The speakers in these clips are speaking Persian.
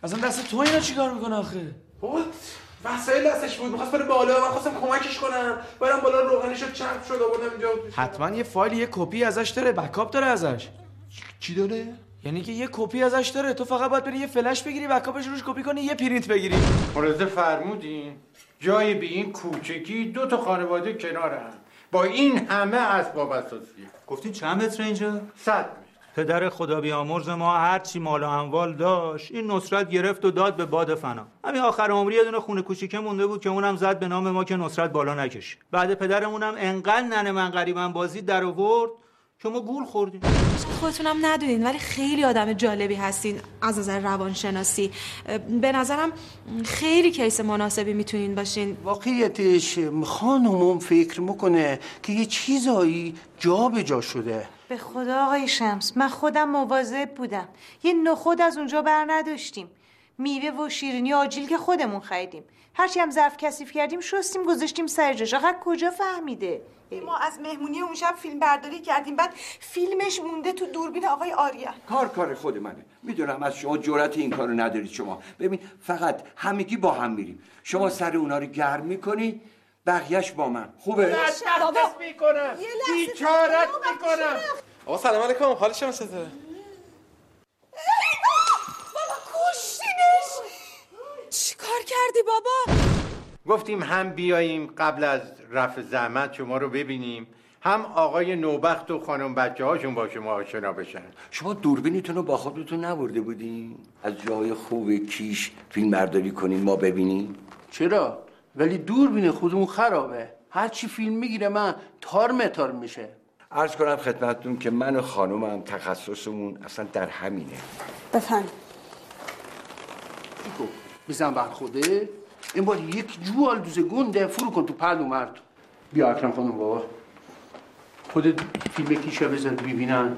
اصلا دست تو اینا چیکار میکنه آخه؟ بابا وسایل دستش بود، می‌خواست بره بالا، من خواستم کمکش کنم. برام بالا روغنیشو چرب شد آوردم اینجا. حتما یه فایل، یه کپی ازش داره، بکاپ داره ازش. چی داره؟ یعنی که یه کپی ازش داره، تو فقط باید بری یه فلش بگیری، بکاپش روش کپی کنی، یه پرینت بگیری. ملاحظه فرمودین جای به این کوچگی 2 تا خانواده کنارن با این همه اسباب اساسی. گفتین چند متر اینجا؟ 100 متر. پدر خدا بیامرز ما هرچی مال و اموال داشت این نصرت گرفت و داد به باد فنا. همین آخر عمری یه دونه خونه کوچیکه مونده بود که اونم زد به نام ما که نصرت بالا نکشه. بعد پدرمونم انقدر ننه من غریبم بازی در آورد که ما گول خوردیم. خودتونم ندونین ولی خیلی آدم جالبی هستین از نظر روانشناسی. به نظرم خیلی کیس مناسبی میتونین باشین. واقعیتش خانومم فکر میکنه که یه چیزایی جا به جا شده. به خدا آقای شمس من خودم مواظب بودم، یه نخود از اونجا بر نداشتیم، میوه و شیرینی آجیل که خودمون خریدیم، هرچی هم ظرف کثیف کردیم شستیم گذاشتیم سر جاش. آقا کجا فهمیده؟ ما از مهمونی اون شب فیلم برداری کردیم، بعد فیلمش مونده تو دوربین آقای آریان. کار خود منه، میدونم از شما جرأت این کارو ندارید. شما ببین فقط همگی با هم میریم، شما سر اونا رو گرم میکنی، بقیهش با من. خوبه؟ دست میکنم، بیچارت میکنم. آقا سلام علیکم، حال شما چطوره؟ بابا کشتینش. چیکار کردی بابا؟ گفتیم هم بیاییم قبل از رفع زحمت شما رو ببینیم، هم آقای نوبخت و خانم بچه هاشون با شما آشنا بشن. شما دوربینتون رو با خودتون نبرده بودین؟ از جای خوب کیش فیلم برداری کنین ما ببینیم؟ چرا؟ ولی دوربین خودمون خرابه، هرچی فیلم میگیره من تار میشه. عرض کنم خدمتتون که من و خانومم تخصصمون اصلا در همینه. بفهم. بزن بر خوده این بار یک جوال دوزه گنده فرو کن تو پلو مرد. بیا اکرم خانم بابا خودت فیلم کیشه بذار ببینن.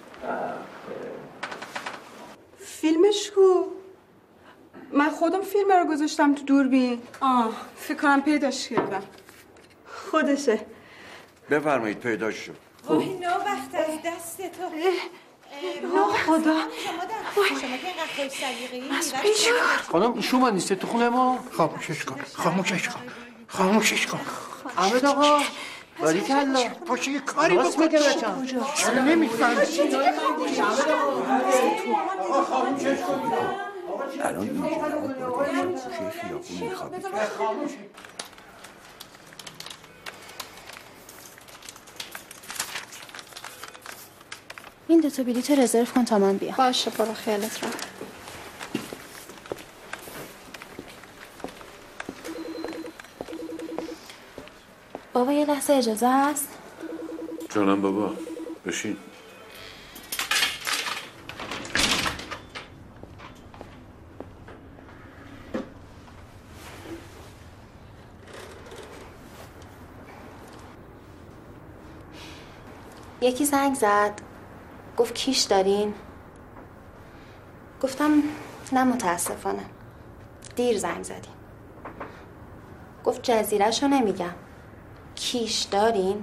فیلمش کو؟ من خودم فیلم رو گذاشتم تو دوربین. فکر کنم پیداش کردم. خودشه. بفرمایید پیداش شد. وای نوبخت از دست تو. خدا. شما که اینقدر خوش سلیقه‌ای. خانم ایشون من نیسته تو خونه ما؟ خاموشش کن. احمد آقا باریکلا پاشو یه کاری بکن. چرا نمیفهمی؟ الان اینجا گوشه خیابون میخوابید. این 2 تا بلیط رزرو کن تا من بیام. باشه برو خیالت را. بابا یه لحظه اجازه هست؟ جانم بابا بشین. یکی زنگ زد گفت کیش دارین؟ گفتم نه متاسفانه دیر زنگ زدیم. گفت جزیره‌شو نمیگم، کیش دارین؟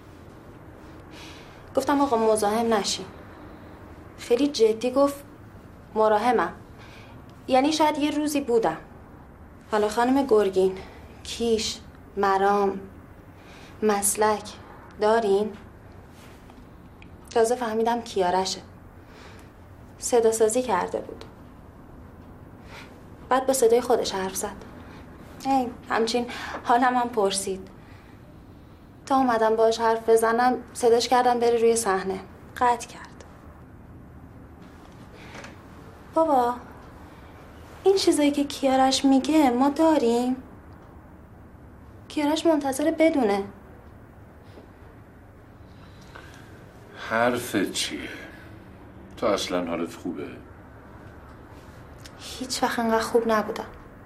گفتم آقا مزاحم نشین. خیلی جدی گفت مراحمم، یعنی شاید یه روزی بودم. حالا خانم گرگین کیش، مرام، مسلک دارین؟ تازه فهمیدم کیارشه، صدا سازی کرده بود. بعد با صدای خودش حرف زد. همچین حالم هم پرسید. تا اومدم باهاش حرف بزنم صداش کردم بره روی صحنه، قطع کرد. بابا این چیزایی که کیارش میگه ما داریم؟ کیارش منتظر بدونه. حرفت چیه؟ تو اصلا حالت خوبه؟ هیچ وقت انقدر خوب نبودم.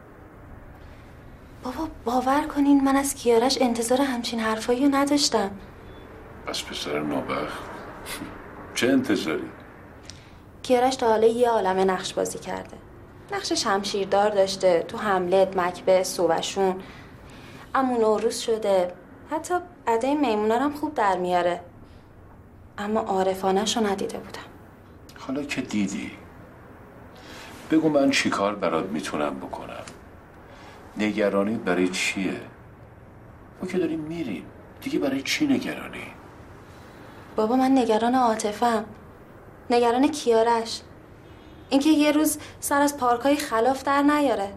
بابا باور کنین من از کیارش انتظار همچین حرفایی رو نداشتم. بس پسر نابخت چه انتظاری؟ کیارش تا حالا یه عالمه نقش بازی کرده. نقش شمشیردار داشته تو حملت، مکبه، سوبشون. عمو نوروز شده. حتی ادای میمونا هم خوب در میاره. اما عارفانه‌شو ندیده بودم. حالا که دیدی بگو من چی کار برات میتونم بکنم. نگرانیت برای چیه؟ ما که داریم میریم دیگه، برای چی نگرانی؟ بابا من نگران عاطفه‌ام، نگران کیارش، اینکه یه روز سر از پارکای خلاف در نیاره.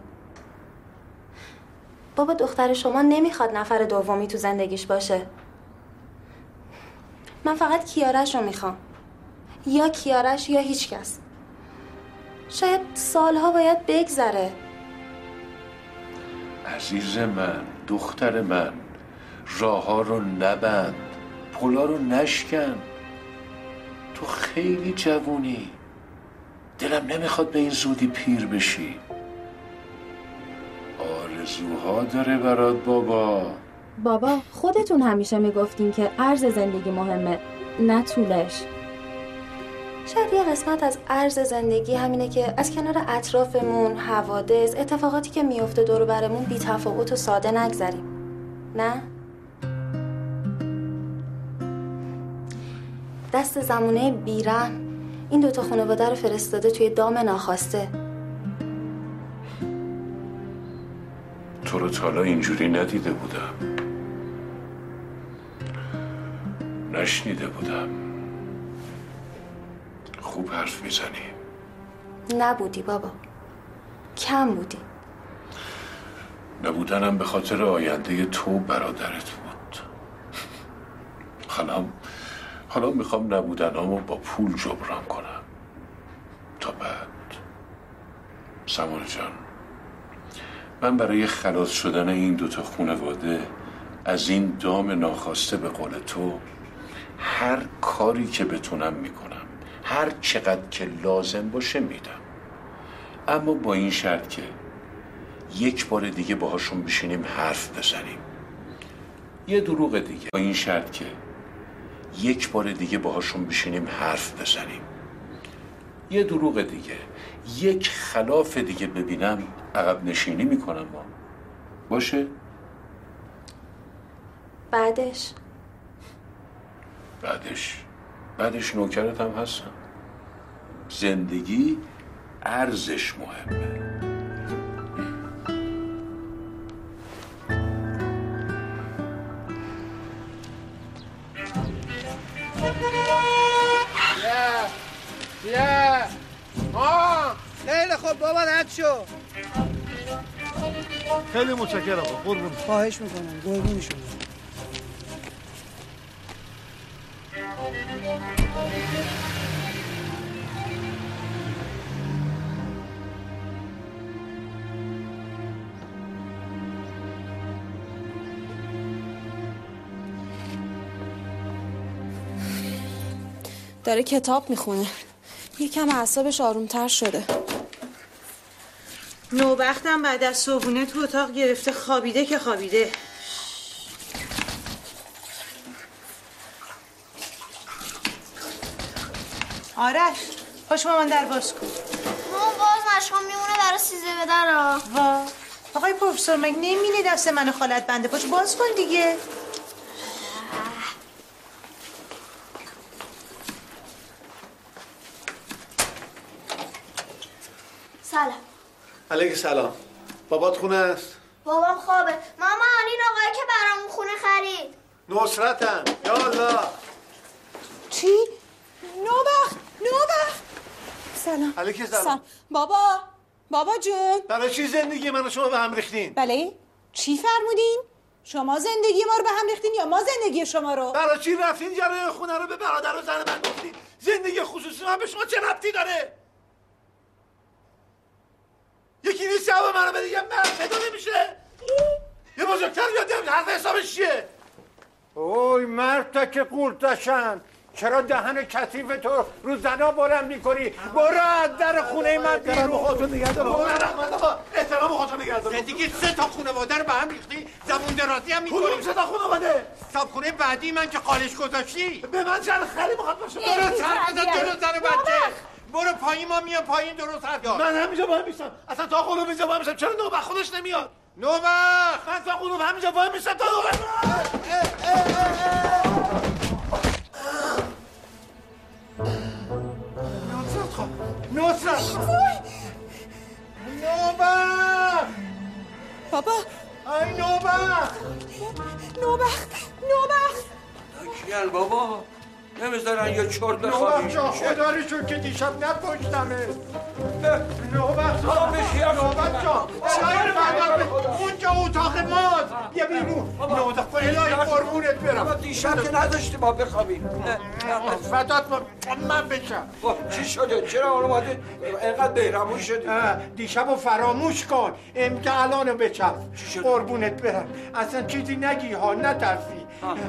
بابا دختر شما نمیخواد نفر دومی تو زندگیش باشه. من فقط کیارش رو میخوام، یا کیارش یا هیچ کس. شاید سالها باید بگذره. عزیز من، دختر من، راه ها رو نبند، پلا رو نشکن. تو خیلی جوونی، دلم نمیخواد به این زودی پیر بشی. آرزوها داره برات بابا. بابا خودتون همیشه میگفتین که عرض زندگی مهمه، نه طولش. شاید یه قسمت از عرض زندگی همینه که از کنار اطرافمون، حوادث، اتفاقاتی که میفته دور و برمون بی تفاوت و ساده نگذریم. نه؟ دست زمونه بیرحم این دوتا خانواده رو فرستاده توی دام ناخواسته. تو رو تا حالا اینجوری ندیده بودم، نشنیده بودم. خوب حرف میزنی. نبودی بابا، کم بودی. نبودنم به خاطر آینده تو برادرت بود. حالا میخوام نبودنامو با پول جبران کنم. تا بعد سمانه جان، من برای خلاص شدن این دوتا خانواده از این دام ناخواسته به قول تو هر کاری که بتونم میکنم، هر چقدر که لازم باشه میدم. اما با این شرط که یک بار دیگه باهاشون بشینیم حرف بزنیم. یه دروغ دیگه. با این شرط که یک بار دیگه باهاشون بشینیم حرف بزنیم. یه دروغ دیگه، یک خلاف دیگه ببینم عقب نشینی میکنم. ما باشه؟ بعدش نوکرت هم هستم. زندگی ارزش مهمه. بیا خیلی خوب بابا، رد شو. خیلی متشکرم قربون. خواهش میکنم قربون شما. داره کتاب میخونه. یکم اعصابش آرومتر شده. نوبختم بعد از صبحونه تو اتاق گرفته خوابیده که خوابیده. آرش پاش مامان در باز کن. مامان باز مشقام میمونه برای 13 به در. وا آقای پروفسور مگه نمی‌بینی دست من خالت بنده؟ پاش باز کن دیگه. سلام. علیک سلام. بابات خونه است؟ بابام خوابه. مامان این آقایی که برامون خونه خرید. نصرتم. یا الله. چی؟ نوبخت. سلام. علیک سلام. بابا جون. برای چی زندگی من و شما به هم ریختین؟ بله؟ چی فرمودین؟ شما زندگی ما رو به هم ریختین یا ما زندگی شما رو؟ برای چی رفتین جلوی خونه رو به برادر و زن من گفتین؟ زندگی خصوصی من به شما چه ربطی داره؟ یکی نیست جواب منو بده، یه مرد پیدا نمیشه؟ یه بزرگتر یاد حرف حسابش چیه؟ اوی مرد تا که قورتشن، چرا دهن کثیف تو رو زنا بلند میکنی؟ برو از در خونه من بیرون. خودتون نگه دارم. رحمت آقا احترام خودتون نگه دارم. دیگه 3 تا خانواده رو به هم ریختی، زبون درازی هم میکنی. کدوم 3 تا خانواده؟ صابخونه بعدی من که قالش گذاشتی. به من چند خیلی میخواد باشه. برو چند بزن جلو زن و بچه. برو پایین، ما میام پایین. درست هست. من همینجا وای میستم. اصلا تا قلوب اینجا وای میستم. چرا نوبخت خودش نمیاد؟ نوبخت من تا قلوب همینجا وای میستم تا نوبخت. نصرت نوبخت بابا ای نوبخت نوبخت کیان بابا نمیذارن یه چرت بخوابی. نوبخت جان خدا رو شکر که دیشب نکشتمه. نوبخت جان نوبخت جان الهی فردا اونجا اتاق ماست. یه بیرون نوبخت الهی قربونت برم. دیشب که نذاشتی ما بخوابیم. فدات من بشم. چی شده؟ چرا اومده اینقدر بیرمون شدی؟ دیشبو فراموش کن. که الانو بچم. قربونت برم. اصلا چیزی نگی ها نترسی.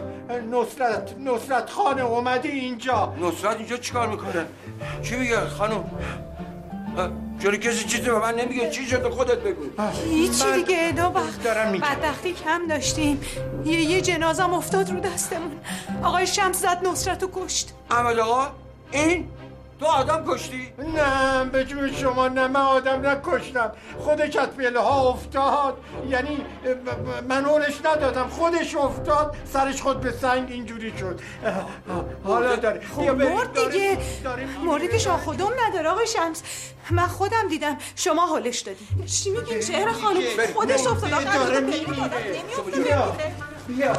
نصرت خانه اومده اینجا. نصرت اینجا چیکار میکنه؟ چی میگه خانم؟ چرا کسی چیزی به من نمیگه؟ چی شده خودت بگو. هیچی دیگه نوبخت. بدبختی کم داشتیم. یه جنازم افتاد رو دستمون. آقای شمس زد نصرتو کشت. احمد آقا این تو آدم کشتی؟ نه به جون شما نه، من آدم نکشتم. خودش از پله ها افتاد. یعنی من اولش ندادم، خودش افتاد، سرش خود به سنگ اینجوری شد. حالا داره خب مرد دیگه. مردی که شاه خودم نداره آقای شمس. من خودم دیدم شما حالش دادی. چی میگین شهر خانم؟ خودش افتاد. داره میمیره. بیا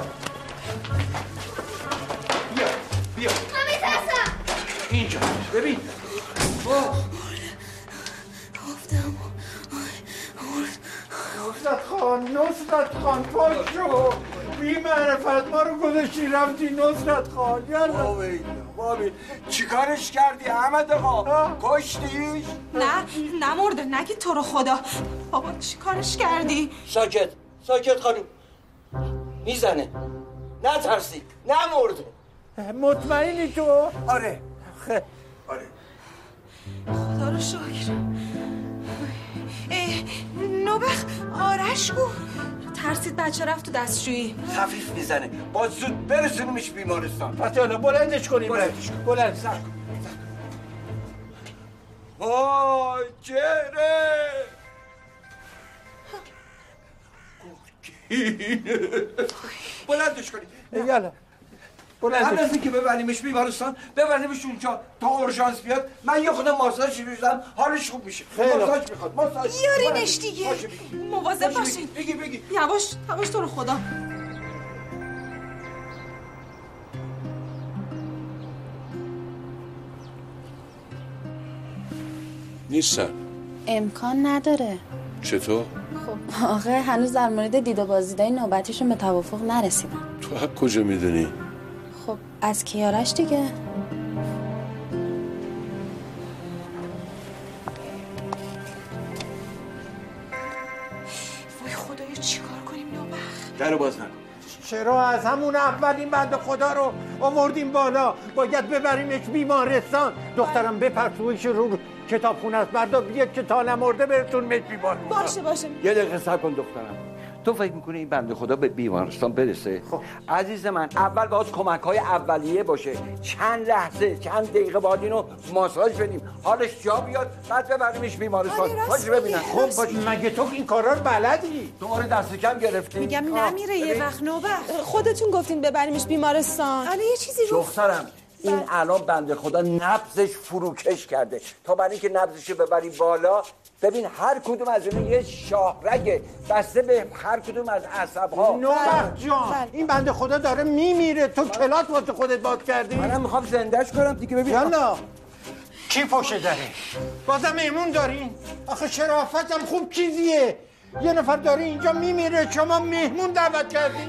اینجا ببین. گفتم نصرت خان پاشو. بی معرفت ما رو گذاشتی رفتی نصرت خان. بابی چی کارش کردی احمد آقا؟ کشتیش؟ نه نمرده. نگی تو رو خدا. بابا چی کارش کردی؟ ساکت خانم. میزنه. نترسی. نمرده. مطمئنی تو؟ آره. خدا رو شکر. نوبخت آرش کو؟ ترسید بچه رفت تو دستشویی. خفیف میزنه. با زود برسونیمش بیمارستان. فتیالا بلندش کنیم. بلند سر کن. وای چهره بلندش کنیم. یالا قبل از اینکه ببریمش بیمارستان ببریمش اونجا تا اورژانس بیاد. من یه خود ماساژ می‌دم حالش خوب میشه. ماساژ میخواد. ماساژ بیارینش دیگه. مواظب باشین. بگی یواش تو رو خدا. نیستن. امکان نداره. چطور؟ خب آقا هنوز در مورد دید و بازدیدهای نوبتیشون به توافق نرسیدن. تو از کجا میدونی؟ خب از کیارش دیگه. وای خدایا چیکار کنیم نوبخت؟ درو باز نکن. چرا از همون اول این بنده خدا رو آوردیم بالا؟ باید ببریمش بیمارستان. دخترم بپرسویش رو کتابخونه است. بردا بیاد که تا نمرده برسون مش بیمارستان. باشه. یه دقیقه صبر کن دخترم. تو فکر میکنی این بنده خدا به بیمارستان برسه؟ خب عزیز من اول باید کمک‌های اولیه باشه. چند لحظه چند دقیقه باید اینو ماساژ بدیم حالش جا بیاد بعد ببریمش بیمارستان. باش ببینم. خب باش مگه تو این کارا رو بلدی؟ تو ما رو دست کم گرفتی. میگم نمیره یه وقت نوبخت. خودتون گفتین ببریمش بیمارستان. حالا یه چیزی رو دخترم این الان بنده خدا نبضش فروکش کرده. تا برای اینکه نبضشو ببری بالا ببین هر کدوم از اینا یه شاهرگه بسته به هر کدوم از عصب‌ها. نوبخت جان این بنده خدا داره میمیره. تو کلاس واسه خودت باز کردی؟ منم میخوام زندهش کنم دیگه. ببین یالا کی پاشه داره؟ بازم مهمون دارین؟ آخه شرافتم خوب چیزیه. یه نفر داره اینجا میمیره شما مهمون دعوت کردین؟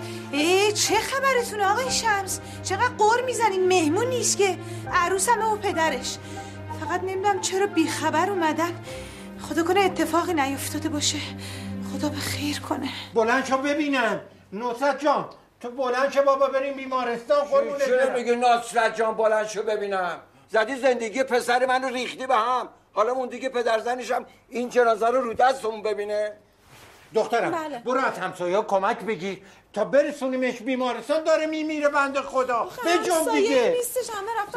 چه خبرتونه آقای شمس؟ چقدر قر میزنین؟ مهمون نیست که، عروسمه و پدرش. فقط نمیدونم چرا بیخبر اومدن. خدا کنه اتفاقی نیفتاده باشه. خدا به خیر کنه. بلند شو ببینم. نصرت جان تو بلند شو بابا بریم بیمارستان. قربونت چرا میگی نصرت جان بلند شو ببینم؟ زدی زندگی پسر منو ریختی به هم. حالا اون دیگه پدرزنشم این جنازه رو دستمون ببینه. دخترم بله. برو از همسایه‌ها کمک بگیر تا برسونیمش بیمارستان. داره میمیره بنده خدا. بجنب دیگه. نیستش همه رفتن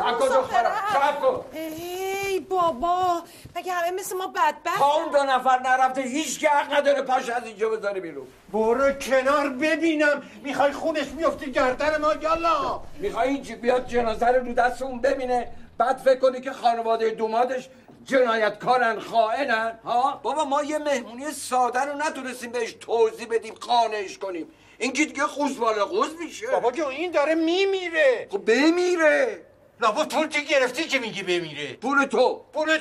صبر کن. ای بابا مگه همه مثل ما بدبخت؟ اون دو نفر نرفته هیچ که حق نداره پاش از اینجا بذاره بیرون. برو کنار ببینم. میخوای خونش بیفتی گردن ما؟ یالا میخوای اینجا بیاد جنازه رو دستمون ببینه بعد فکر کنی که خانواده دومادش جنایتکارن، خائنن. ها بابا ما یه مهمونی ساده رو نتونستیم بهش توضیح بدیم، قانعش کنیم. این که دیگه قوز بالا قوز میشه. بابا جو این داره میمیره. خب بمیره. لابا پول که گرفتی که میگی بمیره. پول تو.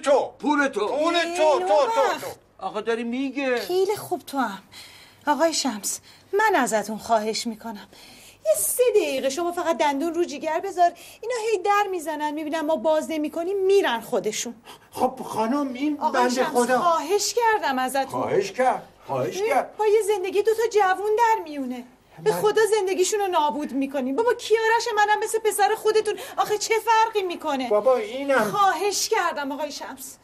آقا داری میگه. خیلی خوب تو هم. آقای شمس من ازتون خواهش میکنم یه 3 دقیقه شما فقط دندون رو جیگر بذار. اینا هی در میزنن میبینن ما باز نمیکنیم میرن خودشون. خب خانم این آقای بنده شمس خدا خواهش کردم ازتون. خواهش کرد. با یه زندگی 2 جوون در میونه. به خدا زندگیشون رو نابود میکنیم. بابا کیارش منم مثل پسر خودتون. آخه چه فرقی میکنه؟ بابا اینم خواهش کردم آقای شمس.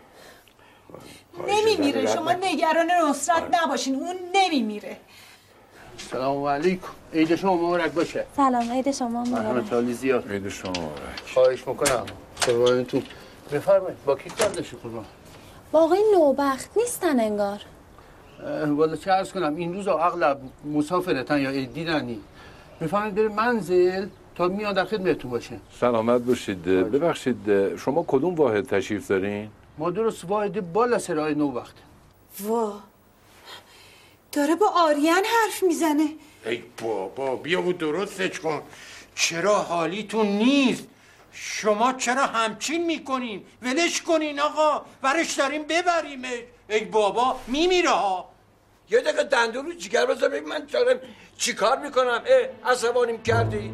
نمیمیره. شما نگران نصرت نباشین. اون نمیمیره. سلام علیکم. عید شما مبارک باشه. سلام، عید شما مبارک. مرحمت عالی زیاد. عید شما مبارک. خواهش میکنم. قربانتون. بفرمایید. با کی کار داشتی قربان؟ با آقای نوبخت نیستن انگار. والا چه عرض کنم این روزا اغلب مسافرتن یا دیدنی. بفرمایید بره منزل تا میاد در خدمتتون باشه. سلامت باشید. ببخشید شما کدوم واحد تشریف دارین؟ ما درست واحد بالا سرای نوبخت. وا داره با آریان حرف میزنه. ای بابا بیا و درستش کن. چرا حالیتون نیست؟ شما چرا همچین میکنین؟ ولش کنین آقا. ورش داریم ببریمش. ای بابا میمیره ها. یه دقیقه دندون رو جیگر بذار ببین من دارم چی کار میکنم. عصبانیم کردی.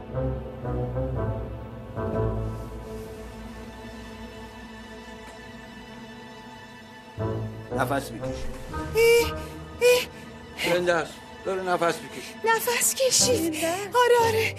نفس بکش. زنده است. داره نفس بکش. نفس کشید. آره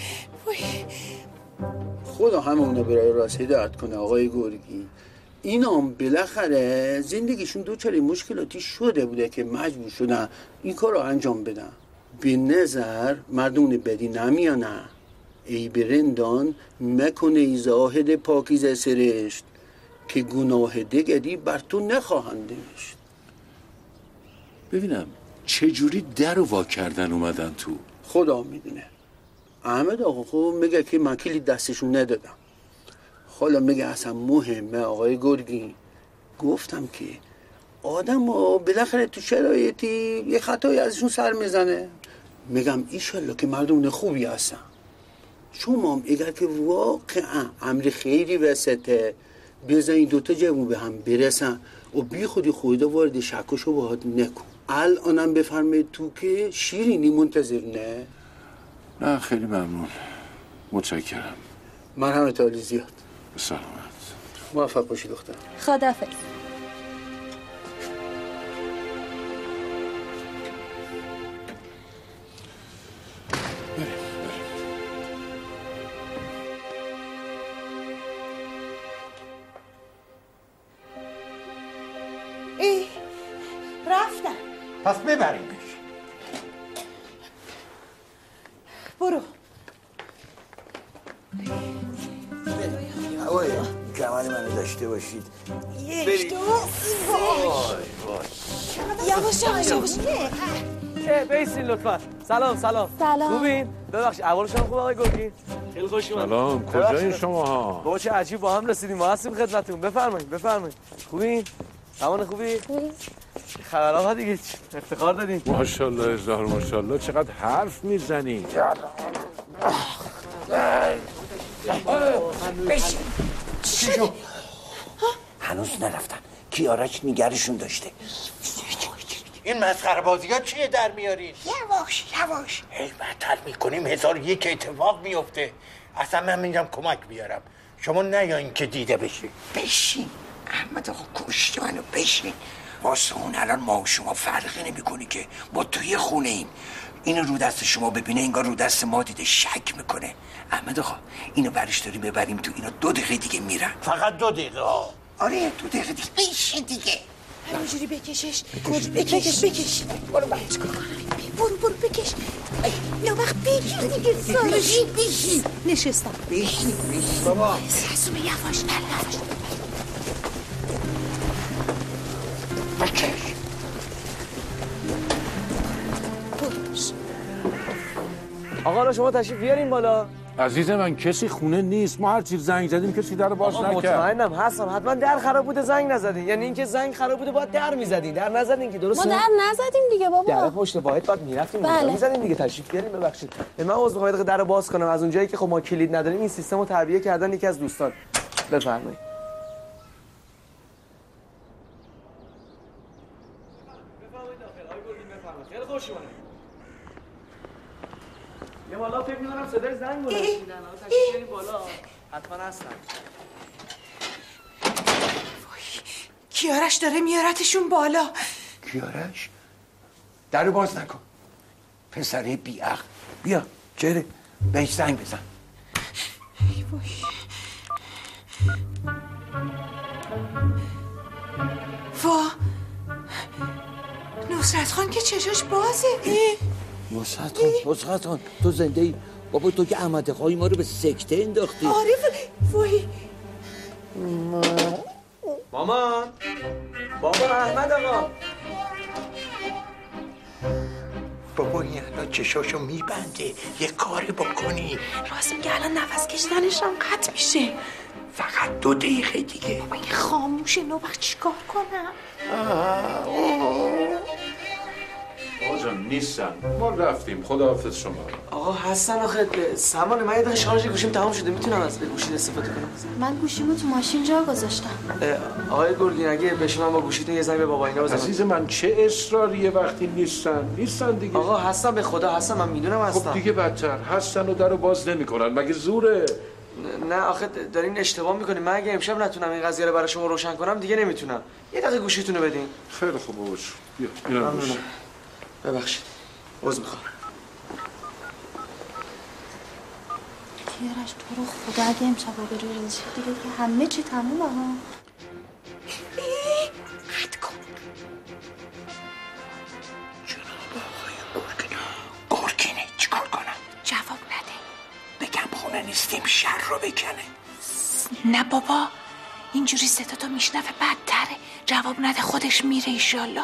خدا همونو برای راست هدایت کنه آقای گرگی. اینا بالاخره زندگیشون دوچاری مشکلاتی شده بوده که مجبور شدن این کار رو انجام بدن. به نظر مردم بدی نمیانه. ای برندان مکنه ای زاهد پاکیزه سرشت که گناه دگری بر تو نخواهند نوشت. ببینم چجوری در وا کردن اومدن تو؟ خدا میدونه. احمد آقا خوب میگه که من کلید دستشون ندادم. حالا میگه اصلا مهمه آقای گرگی. گفتم که آدم ها بالاخره تو شرایطی یه خطایی ازشون سر میزنه. میگم ایشالله که مردم خوبی هستن. شما اگر که واقعا امر خیلی وسطه بزن این 2 جوون به هم برسن و بی خودی خودت وارد شک و شبهات نکن. الانم بفرمایید تو که شیرینی منتظر نه خیلی ممنون. متشکرم. مرحمت عالی زیاد. سلامت. موفق باشی دختر. خداحافظ. رفتن. پس ببریمش. برو. هوای کمر منو داشته باشید. 1 2 یواش. بیسین لطفا. سلام. خوبین؟ ببخشید احوال شما خوبه آقای گرگی؟ خیلی خوش اومدید. سلام. کجایین شماها؟ بابا چه عجیب با هم رسیدیم. ما هستیم خدمتتون. بفرمایید. خوبین؟ امان خوبی؟ خبرها دیگه افتخار دادین. ماشاءالله هزار ماشاءالله. چقدر حرف میزنی. بشین. چی شد؟ هنوز نرفتن. کیارش نگرشون داشته. این مسخره بازی ها چیه در میارین؟ یواش هی بدتر میکنیم 1001 اتفاق میفته. اصلا من میگم کمک بیارم. شما نیاین که دیده بشین. بشین احمد آقا گوشت منو بشین. واسه اون الان ما و شما فرقی نمیکنی که ما توی خونه ایم. اینو رو دست شما ببینه انگار رو دست ما دیده شک میکنه. احمد آقا اینو برش داریم ببریم تو. اینا 2 دقیقه دیگه میرن. فقط 2 دقیقه ها. آره 2 دقیقه دیگه. بشین دیگه. همینجوری بکشش. بکش. برو بکش. یا وقت بگیر دیگه سالشی. بشین. نشستم. بشین. بابا ساسومه یواش. بکش. آقا شما تشریف بیارین بالا. عزیز من کسی خونه نیست، ما هر چی زنگ زدیم کسی در باز نکرد. مطمئنم هستم، حتما در خراب بوده زنگ نزدین. یعنی اینکه زنگ خراب بوده باید در میزدین، در نزدین که درسته؟ ما در نزدیم دیگه بابا. در پشت واحد باید میرفتیم اونجا میزدیم دیگه. تشریف بیارین. ببخشید من عذر میخوام یه دقیقه درو باز کنم. از اونجایی که خب ما کلید نداریم این سیستمو تربیه کردن یکی از دوستان. بفرمایید. خیلی خوش اومدید. یه بالا فکر می‌کنم صدای زنگ بلند شدن. تشریف بیارین بالا. حتما هستن. کیارش داره میارتشون بالا. کیارش؟ درو باز نکن. پسره بیعقل. بیا چهره بهش زنگ بزن. ای وای. وا نصرت خان که چشاش بازه. نصرت خان تو زنده ای؟ بابا تو که احمد خواهی ما رو به سکته انداختی. آره وای. مامان بابا احمد آقا. بابا این الان چشاشو میبنده، یه کاری بکنی. راست میگه الان نفس کشیدنش هم قطع میشه. فقط 2 دقیقه دیگه. بابا این خاموشه نو وقت چیکار کنم؟ آقا جان نیستن، ما رفتیم. خداحافظ شما. آقا هستن آخه. سامان من یه دقیقه شارژ گوشیم تمام شده، میتونم از گوشی استفاده کنم؟ من گوشیمو تو ماشین جا گذاشتم. آقای گرگین اگه بشم با گوشیتون یه زنگ به بابا اینا بزنم. عزیز من چه اصراریه وقتی نیستن دیگه. آقا هستن به خدا هستن، من میدونم هستن. خب دیگه بدتر هستن و درو باز نمیکنن. مگه زوره؟ نه آخه دارین اشتباه میکنین. من اگه امشب نتونم این قضیه رو برای شما روشن کنم دیگه نمیتونم. یه دقیقه گوشیتونو بدین. خیلی خوب باش. بیا اینا رو بشه. ببخشید. عذر میخوام. کیارش تو رو خدا اگه امشب بری ریزش دیگه که همه چی تمومه ها. رد کن. جناب آقای گرگینه چیکار کنم؟ جواب نده. بگم خونه نیستیم شر رو بکنه. نه بابا اینجوری صدا تو میشنوه بدتره. جواب نده خودش میره ایشالله.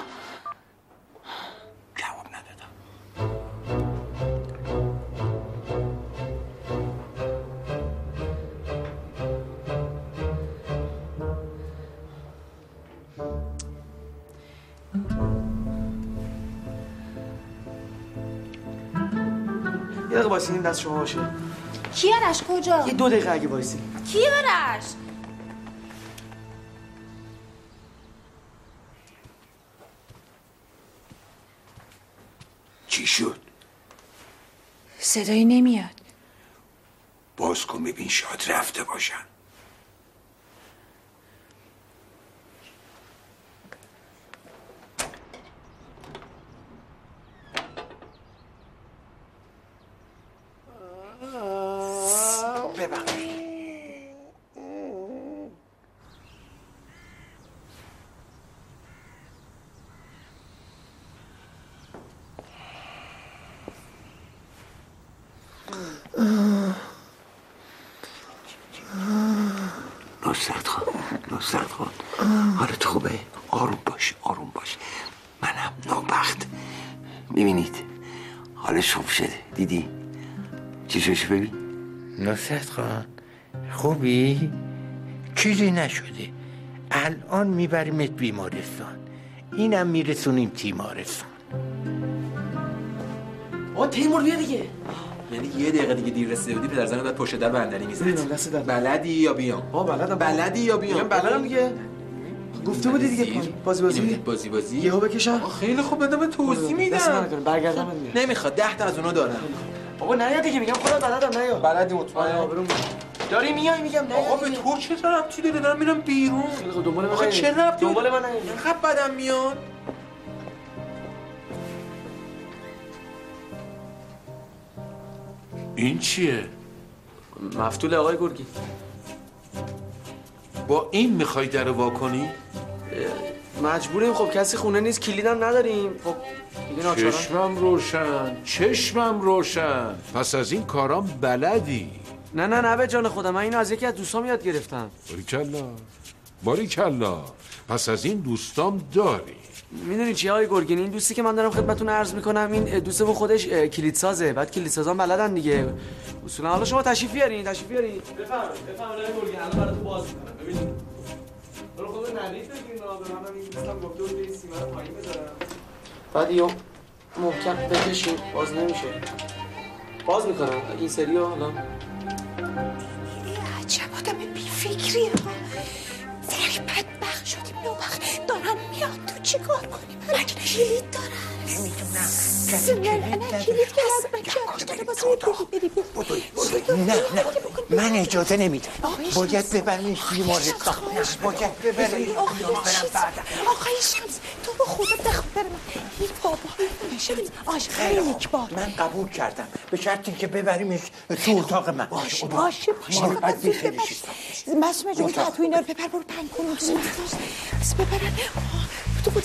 جواب ندادم. یه دقیقه وایسین دست شما باشه. کیارش کجا؟ یه 2 دقیقه اگه وایسین. کیارش؟ چی شد؟ صدایی نمیاد. باز کن ببین شاید رفته باشن. نصرت خان حالت خوبه؟ آروم باش. منم نابخت. میبینید حالش خوب شده. دیدی چشوش ببین. نصرت خان خوبی؟ چیزی نشده. الان میبریمت بیمارستان، اینم میرسونیم تیمارستان. تیمور بیا دیگه. یعنی یه دقیقه دیگه دیر رسیده بودی پدرزن بعد پشت در بندری میزد. بلدی یا بیام؟ بلدی یا بیام؟ بلدم دیگه. گفته بودی دیگه بازی یهو بکشم. خیلی خوب بدم توضیح میدم. برگردم نمیخواد 10 تا از اونها دارم. بابا نیا دیگه میگم خودت بلدم. نیا بلدی مطمئن. داری میای میگم نیا. آقا به تو چه ربطی داره؟ دارم میرم بیرون. دنبال من. آخه چه ربطی؟ دنبال من نیا. اینقدر بدم میاد. این چیه؟ مفتول آقای گرگی. با این میخوای در وا کنی؟ مجبوریم. خب کسی خونه نیست، کلیدم نداریم. خب چشمم روشن. پس از این کارام بلدی. نه به جان خودم، من اینو از یکی از دوستام یاد گرفتم. باریکلا. پس از این دوستام داری. میدونی چی آقای گرگین، این دوستی که من دارم خدمتتون عرض میکنم این دوست به خودش کلیدسازه. بعد کلیدسازان بلدن دیگه اصولا. حالا شما تشریف بیارین. بفرمایید آقای گرگین، الان براتون باز میکنم. ببینید برو خود نریف بگین به منم این دوستم گفته بود این سیما رو پایین بذارم. بعد یه محکم بکشین، باز نمیشه. باز میکنم این سریو. حالا عجب آدم بی‌فکریه ها. زرک بدبخت شدیم نوبخت دارن میاد تو چیکار کنیم؟ من کلید دارن. نمیدونم کلید که از من داره بازه نه من اجازه نمیدم. باید ببرمش بیمارستان. باید ببرمش آقای شمس تو به خدا بخاطر من این بابا شمس خیلی بار من قبول کردم به شرطی که ببریمش تو اتاق من. باشه مسئول جون تو اینا رو ببر برو پنگ کن بس ببرن بود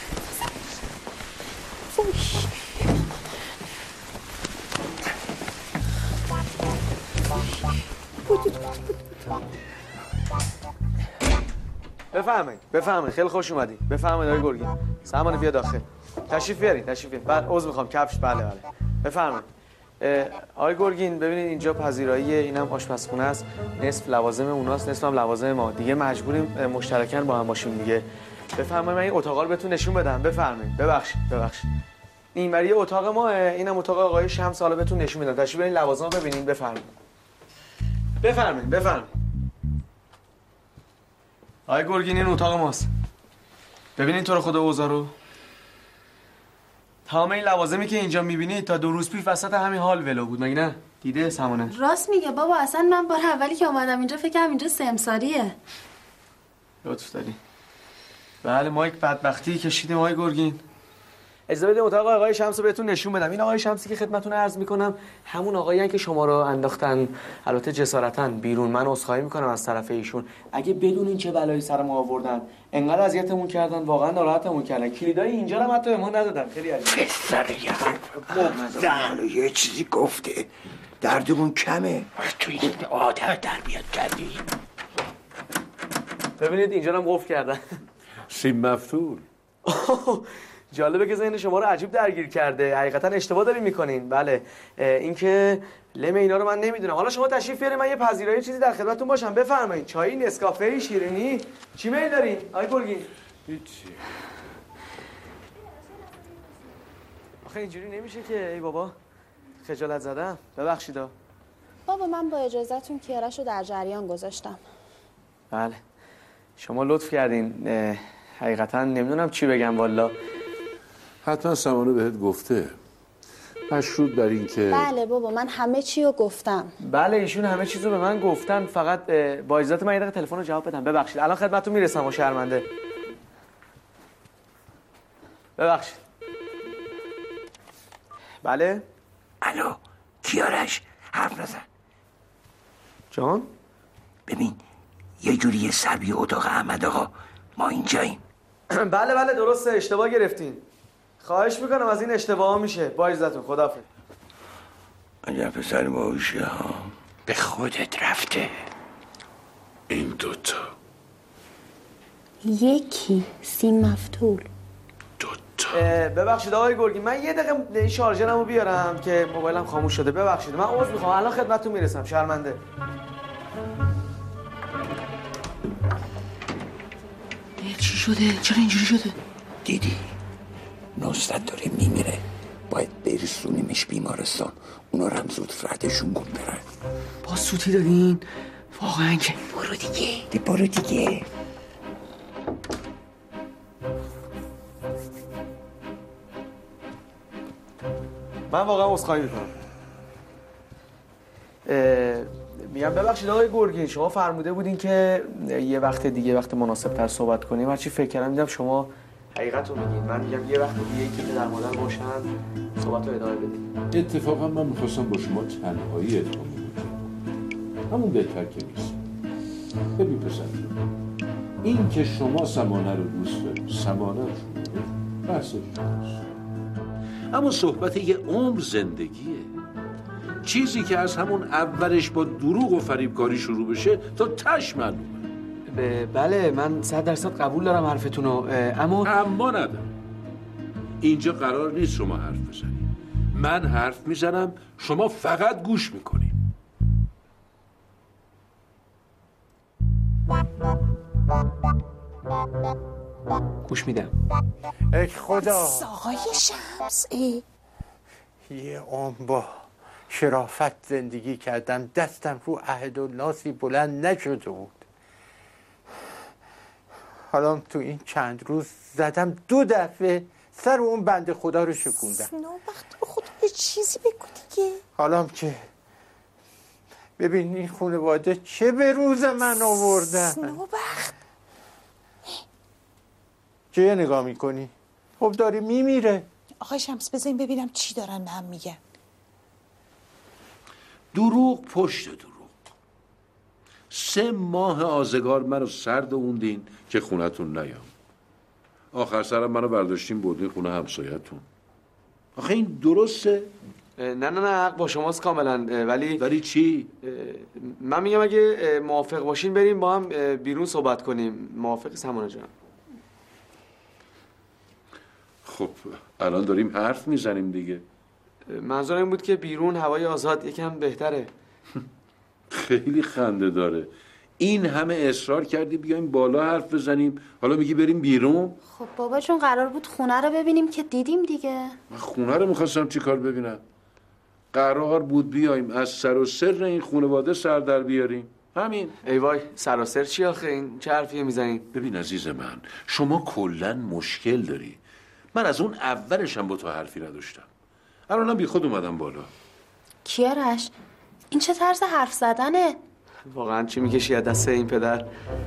بفهمید خیلی خوش اومدی. بفهمید آقای گرگین. سامان بیا داخل. تشریف بیارین. بعد عذر میخوام کفش. بله بفرمایید. آقای گرگین ببینید اینجا پذیراییه، اینم آشپزخونه است. نصف لوازم اوناست، نصف هم لوازم ما. دیگه مجبوریم مشترکاً با هم باشیم دیگه. بفرمایید من این اتاقا رو بهتون نشون بدم. بفرمایید. ببخشید. اینوری اتاق ماه، اینم اتاق آقای شمس. حالا بهتون نشون میدم. تشریف بیارین لوازم رو ببینید. بفرمایید. آقای گرگین این اتاق ماست. ببینید تو رو خدا اوضاع رو. تمام این لوازمی که اینجا میبینید تا 2 روز پیش وسط همین حال ولو بود، مگه نه؟ دیده سمانه؟ راست میگه بابا. اصلا من بار اولی که اومدم اینجا فکرم اینجا سمساریه. لطف داری. بله ما یک بدبختی کشیدیم آقای گرگین. اجازه بدید اتاق آقای شمس رو بهتون نشون بدم. این آقای شمسی که خدمتتون عرض میکنم همون آقایین که شما رو انداختن البته جسارتاً بیرون. من عذرخواهی میکنم از طرف ایشون. اگه بدونین چه بلایی سر ما آوردن، انقدر اذیتمون کردن، واقعا ناراحتمون کردن. کلیدای اینجا رو حتی به ما ندادن. خیلی عجیبه. پسر یه حرف یه چیزی گفته دردمون کمه. توی آدم تربیت کردی. ببینید اینجا هم قفل کردن. سیم مفتول. جالبه که ذهن شما رو عجیب درگیر کرده. حقیقتا اشتباه دارین میکنین. بله اینکه لم اینا رو من نمیدونم. حالا شما تشریف بیارین، من یه پذیرایی چیزی در خدمتتون باشم. بفرمایید. چای، نسکافه، شیرینی، چی میل دارین آقای گرگین؟ هیچی. آخه اینجوری نمیشه که. ای بابا خجالت زدم. ببخشید بابا من با اجازهتون کیارش رو در جریان گذاشتم. بله شما لطف کردین. حقیقتا نمیدونم چی بگم والا. حتما سمانه بهت گفته. مشروط بر این که بله بابا من همه چی رو گفتم. بله ایشون همه چیز رو به من گفتن. فقط با اجازهت من یه دقیقه تلفن رو جواب بدم. ببخشید الان خدمتتون میرسم و شرمنده. ببخشید. بله الو کیارش حرف نزن. جان ببین یه جوری سربی اتاق احمد آقا ما اینجاییم. بله درسته اشتباه گرفتین. خواهش میکنم از این اشتباه ها میشه. با اجازهتون خداحافظ. عجب پسر باهوشه ها. به خودت رفته. این دوتا یکی سیم مفتول. ببخشید آقای گرگین من یه دقیقه این شارژرمو بیارم که موبایلم خاموش شده. ببخشید من عذر میخوام. الان خدمتتون میرسم. شرمنده. چی شده؟ چرا اینجوری شده؟ دیدی نصرت داره میمیره. باید برسونیمش بیمارستان. اونا رو هم زود ردشون کن برن. با سوتی دادین؟ واقعا که برو دیگه. من واقعا عذرخواهی میکنم. میگم ببخشید آقای گرگین شما فرموده بودین که یه وقت دیگه وقت مناسب تر صحبت کنیم. هرچی فکر کردم دیدم شما حقیقت رو میگین. من میگم یه وقت دیگه که در مادر باشن صحبت رو ادامه بدیم. اتفاقا من میخواستم با شما تنهایی ادامه بدم. همون بهتر که نیست. ببین پسر این که شما سمانه رو دوست دارید سمانه رو شما دارید بحثش نیست. اما صحبت یه عمر زندگیه. چیزی که از همون اولش با دروغ و فریبکاری شروع بشه تا تش معلومه. بله من 100% قبول دارم حرفتون رو. اما ندارم. اینجا قرار نیست شما حرف بزنید. من حرف میزنم، شما فقط گوش میکنید. گوش میدم. ای خدا آقای شمس یه عمر با شرافت زندگی کردم، دستم رو عهد و ناسی بلند نشده بود. حالا تو این چند روز زدم 2 دفعه سر اون بنده خدا رو شکوندم. وقت رو خود یه چیزی بگو دیگه. حالا که ببین این خانواده چه به روز من آوردن. سنوبخت چه نگاه میکنی؟ خب داری میمیره. آقای شمس بذاریم ببینم چی دارن به هم میگن. دروغ پشت دروغ. 3 ماه آزگار منو سردوندین که خونتون نیام. آخر سرم منو برداشتین بردین خونه همسایتون. آخه این درسته؟ نه حق با شماست کاملا، ولی چی؟ من میگم اگه موافق باشین بریم با هم بیرون صحبت کنیم. موافقی سمانه جان؟ خب الان داریم حرف میزنیم دیگه. منظورم این بود که بیرون هوای آزاد یکم بهتره. خیلی خنده داره. این همه اصرار کردی بیایم بالا حرف بزنیم، حالا میگی بریم بیرون؟ خب بابا چون قرار بود خونه رو ببینیم که دیدیم دیگه. من خونه رو میخواستم چی کار ببینم؟ قرار بود بیایم از سر و سر این خانواده سر در بیاریم. همین. ای وای، سر و سر چی آخه؟ این چه حرفیه میزنین؟ ببین عزیز من، شما کلا مشکل داری. من از اون اولشم با تو حرفی نداشتم. الانم بی خود اومدم بالا. کیارش این چه طرز حرف زدنه؟ واقعا چی میکشی از دست این پدر؟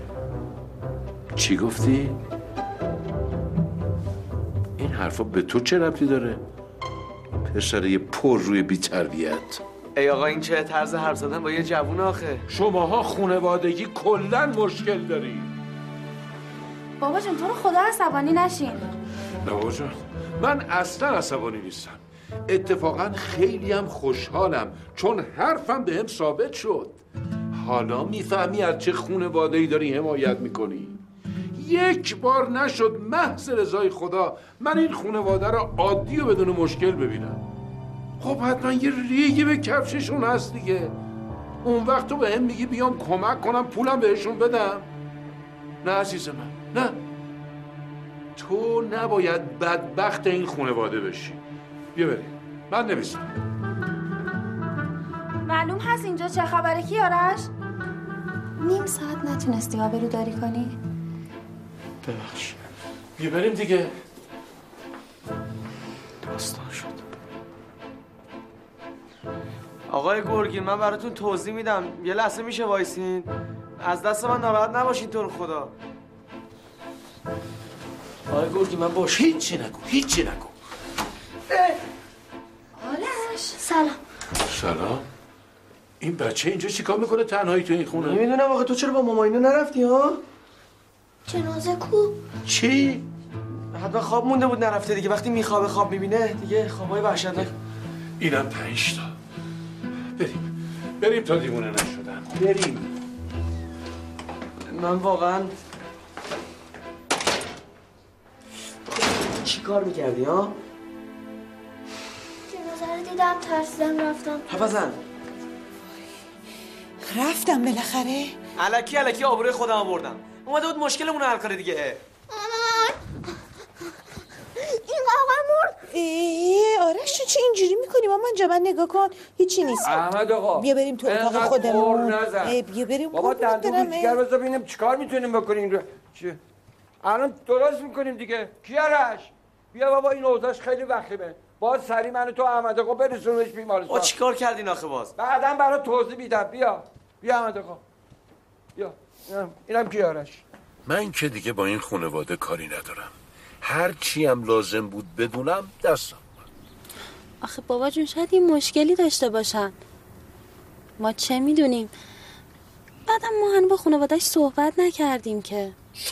چی گفتی؟ این حرفا به تو چه ربطی داره؟ پسر پر روی بی تربیت. ای آقا این چه طرز حرف زدن با یه جوون آخه؟ شماها خانوادگی کلا مشکل داری. بابا جون تو رو خدا عصبانی نشین. نه بابا جان، من اصلا عصبانی نیستم. اتفاقا خیلی هم خوشحالم چون حرفم به هم ثابت شد. حالا میفهمی از چه خانواده‌ای داری حمایت میکنی. 1 بار نشد محض رضای خدا من این خانواده رو عادی و بدون مشکل ببینم. خب حتما یه ریگی به کفششون هست دیگه. اون وقت تو به هم میگی بیام کمک کنم پولم بهشون بدم؟ نه عزیز من، نه. تو نباید بدبخت این خانواده بشی. بیا بریم، من نمیستم. معلوم هست اینجا چه خبره کیارش؟ نیم ساعت نتونستی آبرو داری کنی؟ ببخش. بیا بریم دیگه. داستان شد. آقای گرگین من براتون توضیح میدم، یه لحظه میشه وایسین؟ از دست من ناراحت نباشین تو رو خدا. آقای گرگین من باش. هیچی نگو. آرش سلام. سلام. این بچه اینجا چیکار میکنه تنهایی تو این خونه؟ نمیدونم آقا تو چرا با ماماینا نرفتی ها؟ جنازه کو؟ چی؟ حتما خواب مونده بود نرفته دیگه. وقتی میخوابه خواب میبینه دیگه، خوابای وحشتناک. اینم 5 تا. بریم تا دیوونه نشدن. بریم. من واقعا چی کار میکردی ها؟ جنازه رو دیدم ترسیدم رفتم. حفظن رفتم بالاخره. الکی آبروی خودم آوردم. اومده بود مشکلمون رو حل کنه دیگه. این آقا مرد. آرش تو چه اینجوری میکنی؟ مامان جا من نگاه کن، هیچی نیست. احمد آقا بیا بریم تو اتاق خودمون. بیا بریم بابا دندون دیگر بذار ببینیم چیکار میتونیم بکنیم رو. چی؟ الان درست میکنیم دیگه. کیارش بیا بابا، این اوضاعش خیلی وخیمه. باز سری منو تو احمد آقا برسونش بیمارستان. چیکار کردین آخه باز؟ بعدم برات توضیح میدم. بیا احمد آقا. بیا. اینم کیارش. من که دیگه با این خانواده کاری ندارم. هر چی هم لازم بود بدونم دستم. آخه بابا جون شاید این مشکلی داشته باشن، ما چه میدونیم. بعدم ما هنو با خانواده‌اش صحبت نکردیم که.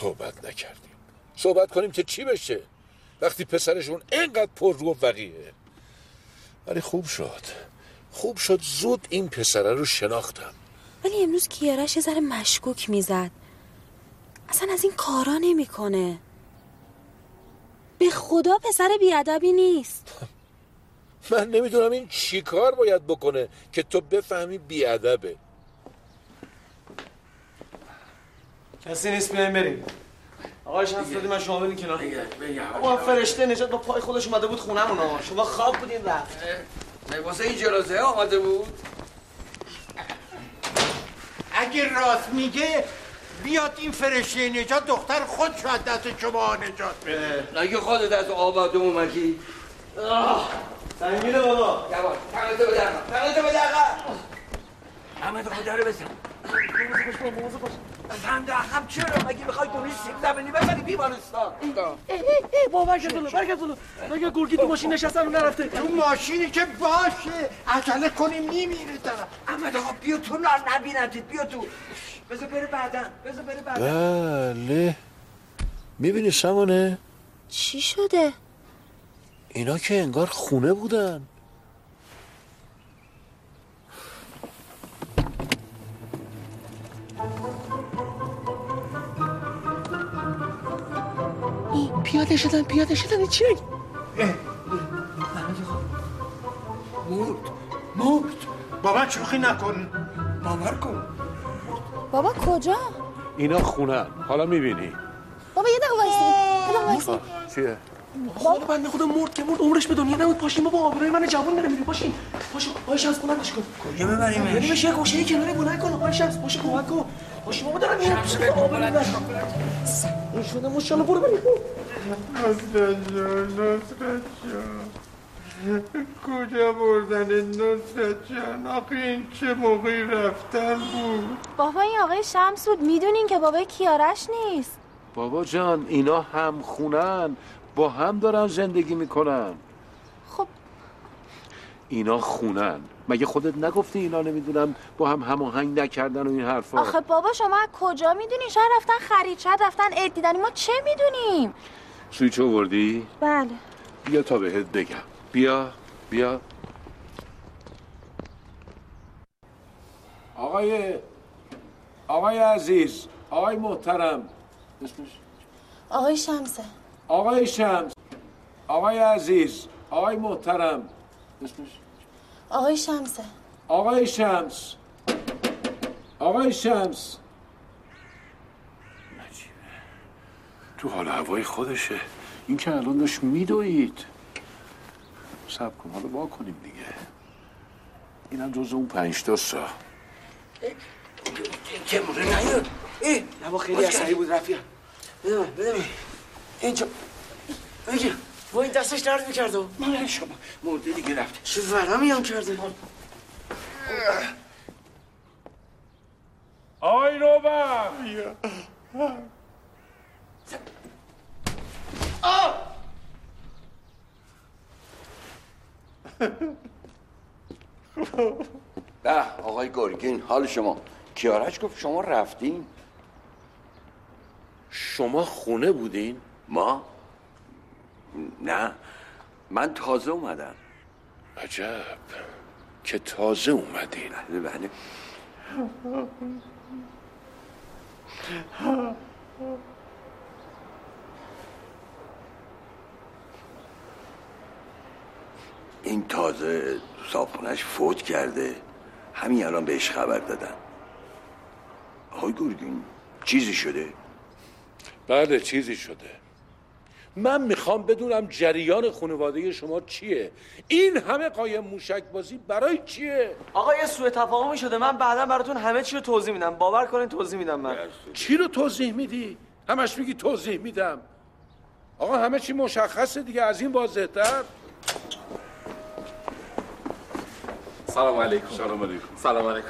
صحبت کنیم که چی بشه وقتی پسرشون اینقدر پر رو و وقیه. ولی خوب شد زود این پسره رو شناختم. ولی امروز کیارش یه ذره مشکوک میزد. اصلا از این کارا نمیکنه. به خدا پسر بیادبی نیست. من نمیدونم این چی کار باید بکنه که تو بفهمی بیادبه. کسی نیست بیایم بریم. آقای شمس‌دین من شما برین کنار. بابا فرشته نجات با پای خودش اومده بود خونمون. شما خواب بودین رفت. واسه این جنازه آمده بود. اگه راست میگه بیاد این فرشته نجات دختر خود شاید دست شما نجات بده. اگه خودت از آبادم اومدی. سنگینه بابا. یواش تنگتو به درقا. تنگتو به درقا. همه تو در بزن. هم درقم چرا؟ مگه میخوای دوریش سیب زمینی بزنی بیمارستان؟ بابا برگردولو. مگه گرگی تو ماشین نشستن و نرفته؟ تو ماشینی که باشه عجله کنیم نمیره طرف. احمد آقا بیا تو نبینمتید بیا تو. بذار بره بعدن. بله میبینی سمانه؟ چی شده؟ اینا که انگار خونه بودن. پیاده شدن این چی؟ مرد بابا چوخی نکن. باور کن. بابا کجا؟ اینا خونه حالا میبینی. بابا یه دقیقه وایسی. چیه؟ بابا بنده خدا مرد که مرد عمرش به دنیا نبود. پاشیم بابا آبروی من جوون داره میری. پاشیم آقای شمس بلندش کن. کجا ببریمش؟ یعنی بشه گوشه کناری بلند کن. آقای شمس باشه کمک کن. پاشیم بابا دارم میرم. این شده ماشاءالله برو بریم. نصرت جان کجا بردن نصرت جان؟ آخه این چه موقعی رفتن بود؟ بابا این آقای شمس بود. میدونین که بابای کیارش نیست. بابا جان اینا هم خونن با هم دارن زندگی میکنن. خب اینا خونن. مگه خودت نگفتی اینا نمیدونم با هم هماهنگ نکردن و این حرفا؟ آخه بابا شما از کجا میدونین؟ شاید رفتن خرید، شاید رفتن عید دیدنی، ما چه میدونیم؟ سویچ آوردی؟ بله. بیا تا بهت بگم. بیا آقای عزیز، آقای محترم، اسمش آقای شمسه. آقای شمس، آقای عزیز، آقای محترم، اسمش آقای شمسه. آقای شمس، آقای شمس. نجیبه تو حال هوای خودشه. این که الان داشت میدوید. صبر کن حالا با کنیم دیگه. اینم جز اون 5 تا سا. که موره نیاد. نه با خیلی عصبی بود رفیق. بده من. اینجا بگیر. و این دستش درد میکرده. من شما مرده دیگه رفته. چه ورمی هم کرده. آقای نوبر به آقای گرگین حال شما. کیارش گفت شما رفتین. شما خونه بودین؟ ما؟ نه من تازه اومدم. عجب که تازه اومدین. بله این تازه صاحبخونه‌اش فوت کرده. همین الان بهش خبر دادن. آقای گرگین چیزی شده؟ بله چیزی شده. من میخوام بدونم جریان خانواده شما چیه؟ این همه قایم موشک بازی برای چیه؟ آقا یه سوء تفاهمی شده. من بعدا براتون همه چی رو توضیح میدم. باور کنین توضیح میدم. من چی رو توضیح میدی؟ همش میگی توضیح میدم. آقا همه چی مشخصه دیگه. از این واضح‌تر. سلام علیکم. سلام علیکم.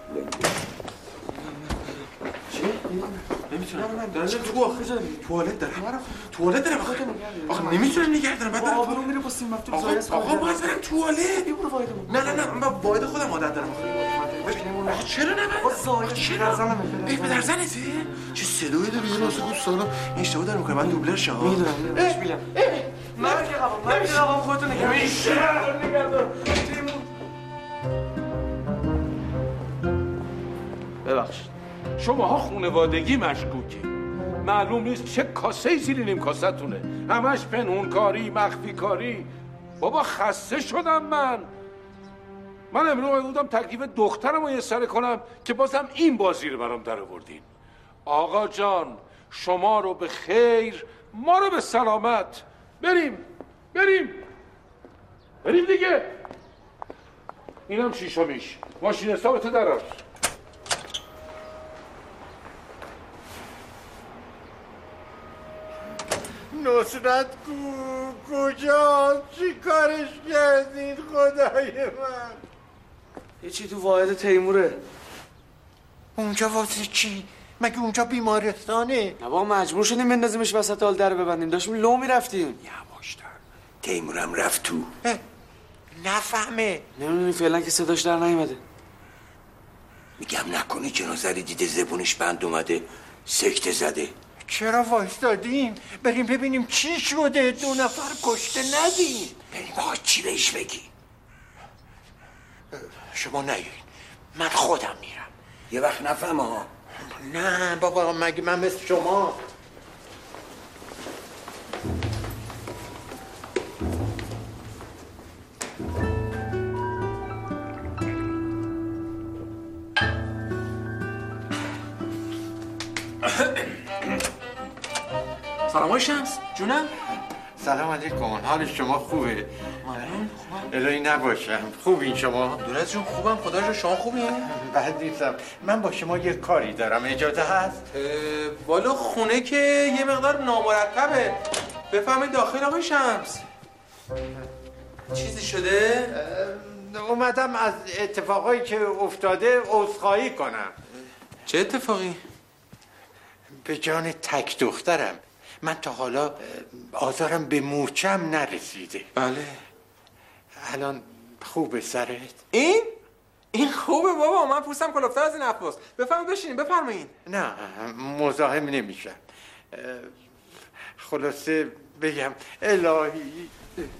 چی؟ نمیتونم. دارم تو آخر توالت دارم. توالت دارم آخه نمیتونم نگه دارم. بعد آبرو میره با سیم مفتوح زایس. آقا باید برم توالت. بیا برو واحد. نه من واحد خودم عادت دارم. آخه چرا نه؟ چرا؟ به زنته؟ چه صدایی داری؟ یه واسه گوش سالم اشتباه دارم میکنم. من دوبلرشم. میدونم. مرگ قوام خودتون نگه. ببخشید شماها خانوادگی مشکوکی. معلوم نیست چه کاسه زیر نیم کاسه تونه، همش پنهون کاری، مخفی کاری. بابا خسته شدم من امروز بودم تکلیف دخترم رو یه سره کنم که بازم این بازی رو برام در آوردین. آقا جان شما رو به خیر، ما رو به سلامت. بریم دیگه. اینم شیشمیش. ماشین حسابتو درار. نصرت کجا؟ چی کارش کردین خدای من؟ یه چی تو واحد تیموره. اونجا واسه چی؟ مگه اونجا بیمارستانه؟ نه بابا مجبور شدیم بندازیمش وسط حال در ببندیم، داشتیم لو میرفتیم. یواشتر تیمورم رفت تو. نفهمه. نمیدونی فعلا که صداش در نیومده. میگم نکنه جنازه رو دیده زبونش بند اومده سکته زده. چرا وایستادیم؟ بریم ببینیم چی شده. 2 نفر کشته ندیم. بریم آقا چی بهش بگی؟ شما نیاین، من خودم میرم. یه وقت نفهم ها. نه بابا مگه من مثل شما. سلام آقای شمس جونم. سلام علیکم، حال شما خوبه؟ الهی نباشم. خوبین شما؟ دولت جون خوبم خدا رو. شما خوبین؟ بد نیستم. من با شما یه کاری دارم، اجازه هست؟ والا خونه که یه مقدار نامرتبه. بفرمایید داخل آقای شمس. چیزی شده؟ اومدم از اتفاقایی که افتاده عذرخواهی کنم. چه اتفاقی؟ به جان تک دخترم. من تا حالا آزارم به مورچم نرسیده. بله. الان خوبه سرت؟ این خوبه بابا. من پوستم کلفتر از این حرفاست. بفرمایید بشینید. بفرمایید. نه مزاحم نمیشم. خلاصه بگم الهی.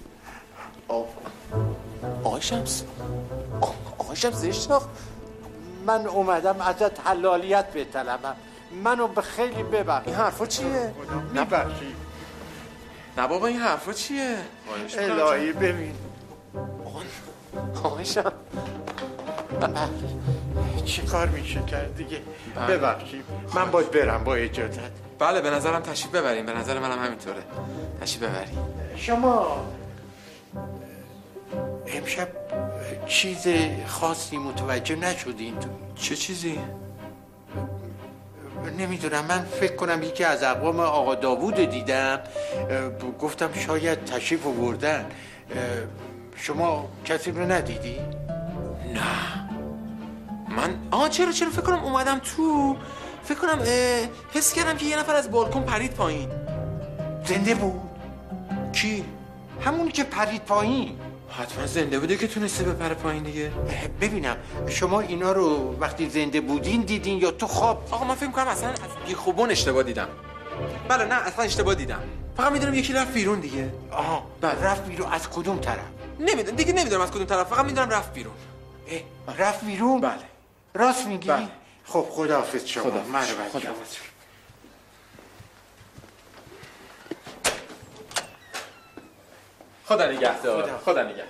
آقای شمس زشتاخ. من اومدم ازت حلالیت بطلبم. منو به خیلی ببخش. این حرفا چیه؟ میبخشی؟ نه بابا این حرفا چیه؟ الهی ببین. آقای شمس چی کار میشه کرد دیگه؟ ببخشید من باید برم با اجازت. بله به نظرم تشریف ببریم. به نظر منم همینطوره. تشریف ببریم. شما امشب چیز خاصی متوجه نشدین تو؟ چه چیزی؟ نمیدونم. من فکر کنم یکی از اقوام آقا داوود دیدم. گفتم شاید تشریف آوردن. شما کسی رو ندیدی؟ نه من چرا فکر کنم اومدم تو. فکر کنم حس کردم که یه نفر از بالکن پرید پایین. زنده بود؟ کی؟ همونی که پرید پایین. حتما زنده بوده که تونسته بپره پایین دیگه. ببینم شما اینا رو وقتی زنده بودین دیدین یا تو خواب؟ آقا من فکر کنم اصلا از بیخوبون اشتباه دیدم. بله نه اصلا اشتباه دیدم. فقط میدونم یکی رفت بیرون دیگه. بله. رفت بیرون از کدوم طرف؟ نمیدونم از کدوم طرف. فقط میدونم رفت بیرون. رفت بیرون؟ بله. راست میگی؟ بله. خب خداحافظ شما. خدا نگهدار. خدا نگهدار.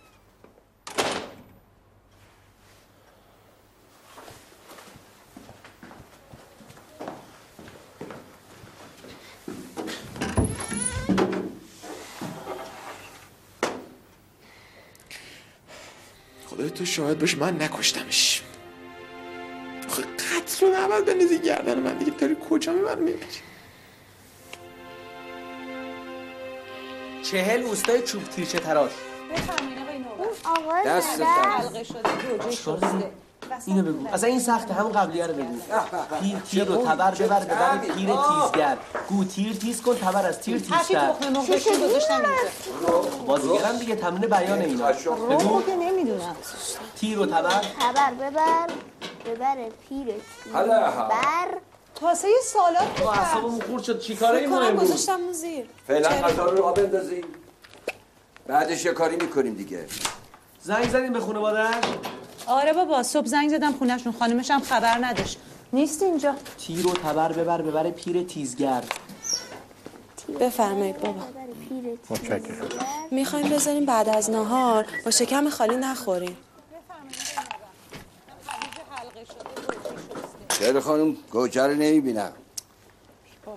خدای تو شاهد باش من نکشتمش. آخه قتل رو نباید بندازی گردن من دیگه. داری کجا میبری؟ 40 اوستای چوب تیرچه تراش. دست حلقه شده اینو بگو. اصلا این سخته. همون قبلیه رو بگو. تیر رو تبر ببر تیر تیزگر. گو تیر تیز کن تبر از تیر تیزتر. تخم مرغ گذاشتم اینجا. بازیگرم دیگه تمرین بیان اینا. بگو. نمیدونم. تیر رو تبر ببر تیر بر کاسه سالاد بود. اعصابمون خورد شد. چیکاره این مهم بود؟ گذاشتم اون زیر. فعلا قطار رو بندازیم. بعدش یه کاری میکنیم دیگه. زنگ زدیم به خانواده‌اش؟ آره بابا صبح زنگ زدم خونه‌شون. خانمش هم خبر نداشت. نیست اینجا. تیر و تبر ببر پیر تیزگر. بفرمایید بابا. متشکرم. میخوایم بذاریم بعد از نهار با شکم خالی نخوریم. خیلی خانم گوجه رو نمیبینم. بابا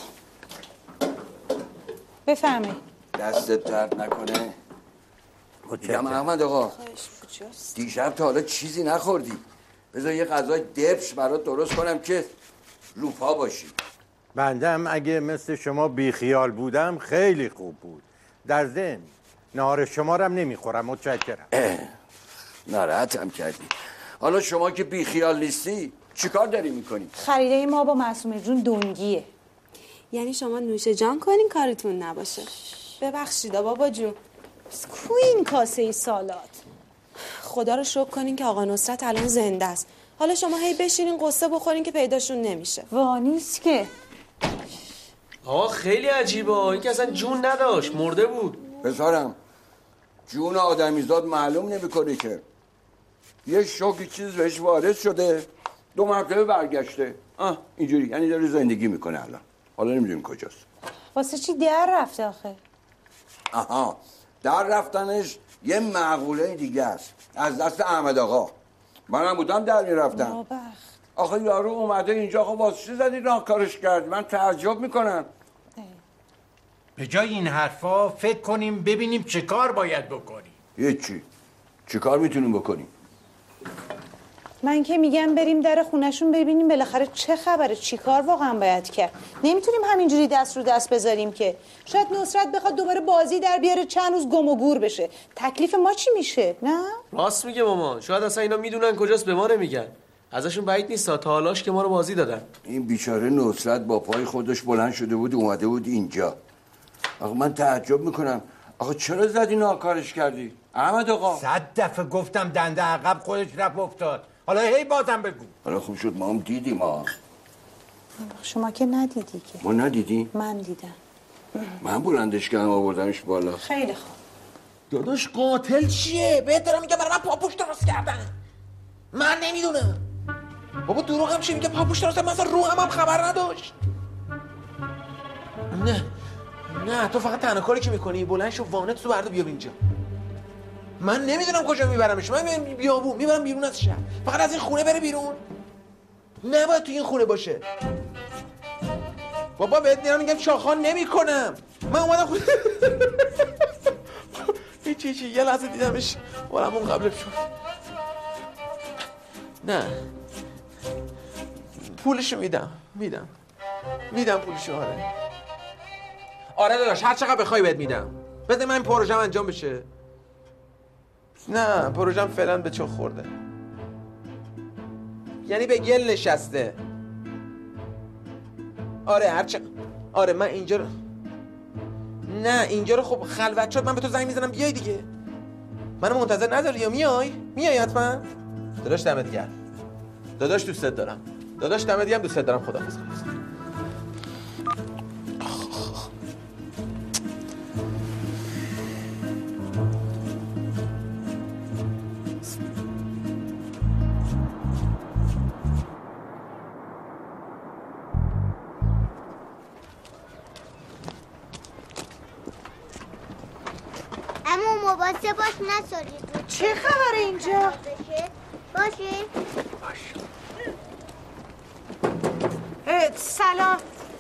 بفرمایید. دستت درد نکنه. میگم احمد آقا دیشب تا حالا چیزی نخوردی. بذار یه غذای دبش برات درست کنم که روپا باشی. بندم اگه مثل شما بیخیال بودم خیلی خوب بود. در ضمن نهار شما رو هم نمیخورم. متشکرم. ناراحتم کردی. حالا شما که بیخیال نیستی چیکار داری میکنی؟ خریده ما با معصومه جون دنگیه. یعنی شما نوش جان کنین کارتون نباشه. ببخشید بابا جون. کو این کاسه سالات؟ خدا رو شکر کنین که آقا نصرت الان زنده است. حالا شما هی بشینین قصه بخورین که پیداشون نمیشه. وانیست که. آقا خیلی عجیبه. این که اصلا جون نداشت، مرده بود. بذارم جون آدمیزاد معلوم نمیکنه که یه شوکی چیز بهش وارد شده 2 مرتبه برگشته. اینجوری یعنی داره زندگی میکنه الان. حالا نمیدونیم کجاست. واسه چی در رفته آخه؟ آها در رفتنش یه معقوله دیگه است. از دست احمد آقا. منم بودم در میرفتم. آخه یارو اومده اینجا. خب واسه چی زدی راهکارش کرد؟ من تعجب میکنم. به جای این حرفا فکر کنیم ببینیم چه کار باید بکنیم. هیچی. چه کار میتونیم بکنیم؟ من که میگم بریم در خونشون ببینیم بالاخره چه خبره، چی کار واقعا باید کرد. نمیتونیم همینجوری دست رو دست بذاریم که شاید نصرت بخواد دوباره بازی در بیاره چند روز گم و گور بشه. تکلیف ما چی میشه؟ نه؟ راست میگه مامان. شاید اصلا اینا میدونن کجاست به ما نمیگن. ازشون بعید نیست تا حالاش که ما رو بازی دادن. این بیچاره نصرت با پای خودش بلند شده بود اومده بود اینجا. آخه من تعجب میکنم. آخه چرا زدی ناکارش کردی؟ احمد آقا 100 دفعه گفتم دنده عقب خودش رفت افتاد. حالا هی بازم بگو. حالا خوب شد ما هم دیدیم. شما که ندیدی که. ما ندیدی؟ من دیدم. من بلندش کردم آوردمش بالا. خیلی خوب. داداش قاتل چیه؟ بهت دارم میگم برای من پاپوش درست کردن. من نمیدونم. بابا دروغ هم چی میگه پاپوش درست کردن؟ مثلا روحم هم خبر نداشت. نه تو فقط تنها کاری که میکنی بلند شو وانت تو بردا بیار اینجا. من نمیدونم کجا میبرمش. من میبرم بیابون، میبرم بیرون از شهر. فقط از این خونه بره بیرون. نباید تو این خونه باشه. بابا بهت میگم چاخان نمیکنم. من اومدم خونه هیچی یه لحظه دیدمش اون قبل شد. نه پولشو میدم پولشو. آره داداش هر چقدر بخوای بهت میدم. بذار من این پروژه انجام بشه. نه پروژم فعلا به چه خورده. یعنی به گل نشسته. آره من اینجا رو نه اینجا رو خب خلوت شد. من به تو زنگ میزنم بیای دیگه. منو منتظر نذاری یا میای حتما. داداش دمت گرم. داداش دوستت دارم. دوستت دارم. خداحافظ. مواظب باش نسارید. چه خبره اینجا؟ باشه. سلام.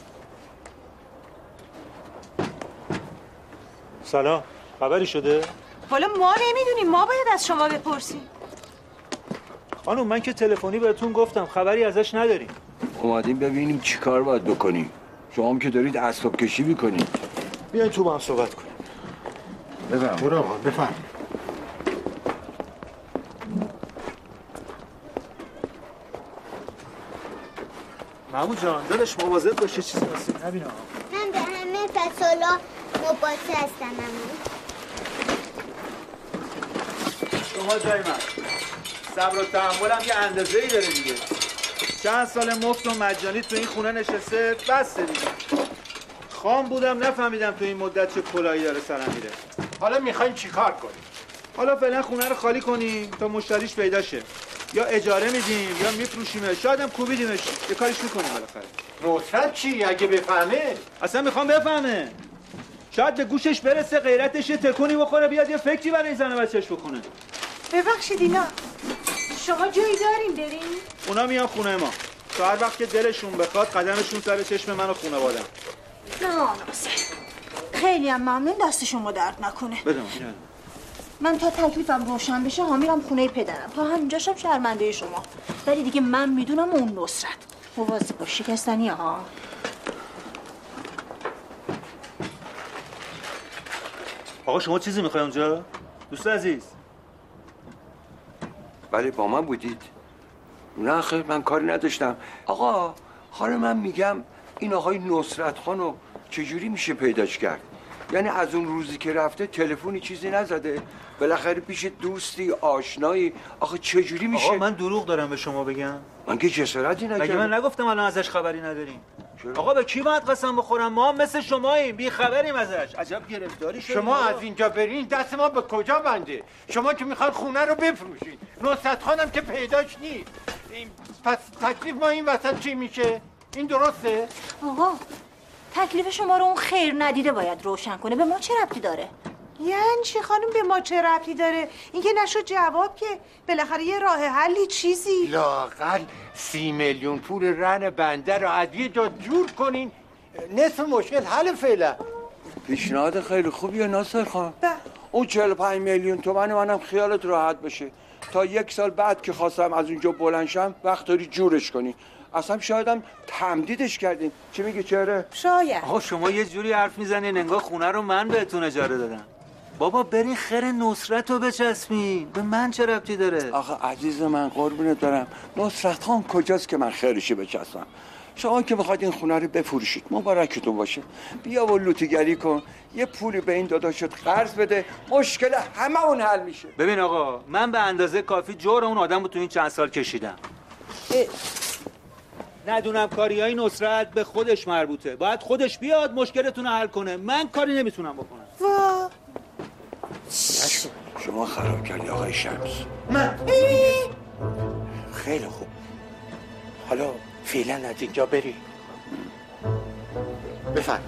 سلام. خبری شده؟ حالا ما نمیدونیم. ما باید از شما بپرسیم. خانم من که تلفنی بهتون گفتم خبری ازش نداریم. اومدیم ببینیم چی کار باید بکنیم. شما هم که دارید اعصاب کشی میکنید. بیاین تو با هم صحبت کنیم. برو آقا بفرم. محمود جان داداش مواظب باشه چیزی واسه نبینه. من به همه فصلا مباطه هستم. شما جای من صبر و تحملم یه اندازه‌ای داره دیگه. چند سال مفت و مجانی تو این خونه نشسته بسته دیگه. خام بودم نفهمیدم تو این مدت چه کلاهی داره سرم میره. حالا میخواین چیکار کنیم؟ حالا فعلا خونه رو خالی کنیم تا مشتریش پیدا شه. یا اجاره میدیم یا میفروشیمش، شاید هم کوبیدیمش، یه کاریش میکنیم بالاخره. نصرت چی اگه بفهمه؟ اصلا میخوام بفهمه. شاید به گوشش برسه، غیرتش یه تکونی بخوره، بیاد یه فکری برای زن بچه‌ش بکنه. ببخشید اینا شما جایی دارین برین؟ اونا میان خونه ما. تا هر وقت که دلشون بخواد قدمشون سر چشم من و خانواده‌ام. نه ناصر خیلی هم ممنون، دست شما درد نکنه. بدم. من تا تکلیفم روشن بشه ها میرم خونه پدرم، تا همینجاشم شرمنده شما، ولی دیگه من میدونم اون نصرت مواظب باش، شکستنیه ها. آقا شما چیزی میخوای اونجا؟ دوست عزیز. ولی با من بودید؟ نه خیر من کاری نداشتم. آقا حالا من میگم این آقای نصرت خانو چجوری میشه پیداش کرد؟ یعنی از اون روزی که رفته تلفنی چیزی نزده؟ بالاخره پیش دوستی آشنایی، آخه چجوری میشه؟ آقا من دروغ دارم به شما بگم؟ من که جسارتی نکردم. مگه من نگفتم الان ازش خبری نداریم؟ آقا به کی باید قسم بخورم؟ ما هم مثل شماییم، بی خبریم ازش. عجب گرفتاری شدیم. شما از اینجا برین دست ما به کجا بنده؟ شما که میخواد خونه رو بفروشین، نصرت خانم که پیداش نیست. پس تکلیف ما این وسط چی میشه؟ این درسته؟ آقا تکلیف شما رو اون خیر ندیده باید روشن کنه، به ما چه ربطی داره؟ یعنی چی خانم به ما چه ربطی داره؟ اینکه نشد جواب که بالاخره یه راه حلی چیزی لااقل 30 میلیون پول رهن بنده رو از یه جا جور کنین، نصف مشکل حل فعلا. پیشنهاد خیلی خوبیه ناصر خان. اون 45 میلیون تومن منم خیالت راحت بشه تا 1 سال بعد که خواستم از اونجا بلند شم وقت داری جورش کنی. اصلا شایدم تمدیدش کردیم. چی میگی چهره؟ شاید. آقا شما یه جوری حرف میزنین انگار خونه رو من بهتون اجاره دادم. بابا برین خیر نصرت رو بچسبین، به من چه ربطی داره؟ آخه عزیز من قربونت برم، نصرت خان کجاست که من خیرشی بچسبم؟ شما که میخواید این خونه رو بفروشید مبارکتون باشه، بیا و لوتیگری کن، یه پولی به این داداشت قرض بده، مشکل همه اون حل میشه. ببین آقا من به اندازه کافی جور اون آدم رو تو این چند سال کشیدم. ندونم کاریای نصرت به خودش مربوطه، باید خودش بیاد مشکلتون رو حل کنه، من کاری نمیتونم بکنم. شما خراب کردی آقای شمس. من خیلی خوب، حالا فعلا از اینجا بری. بفرم.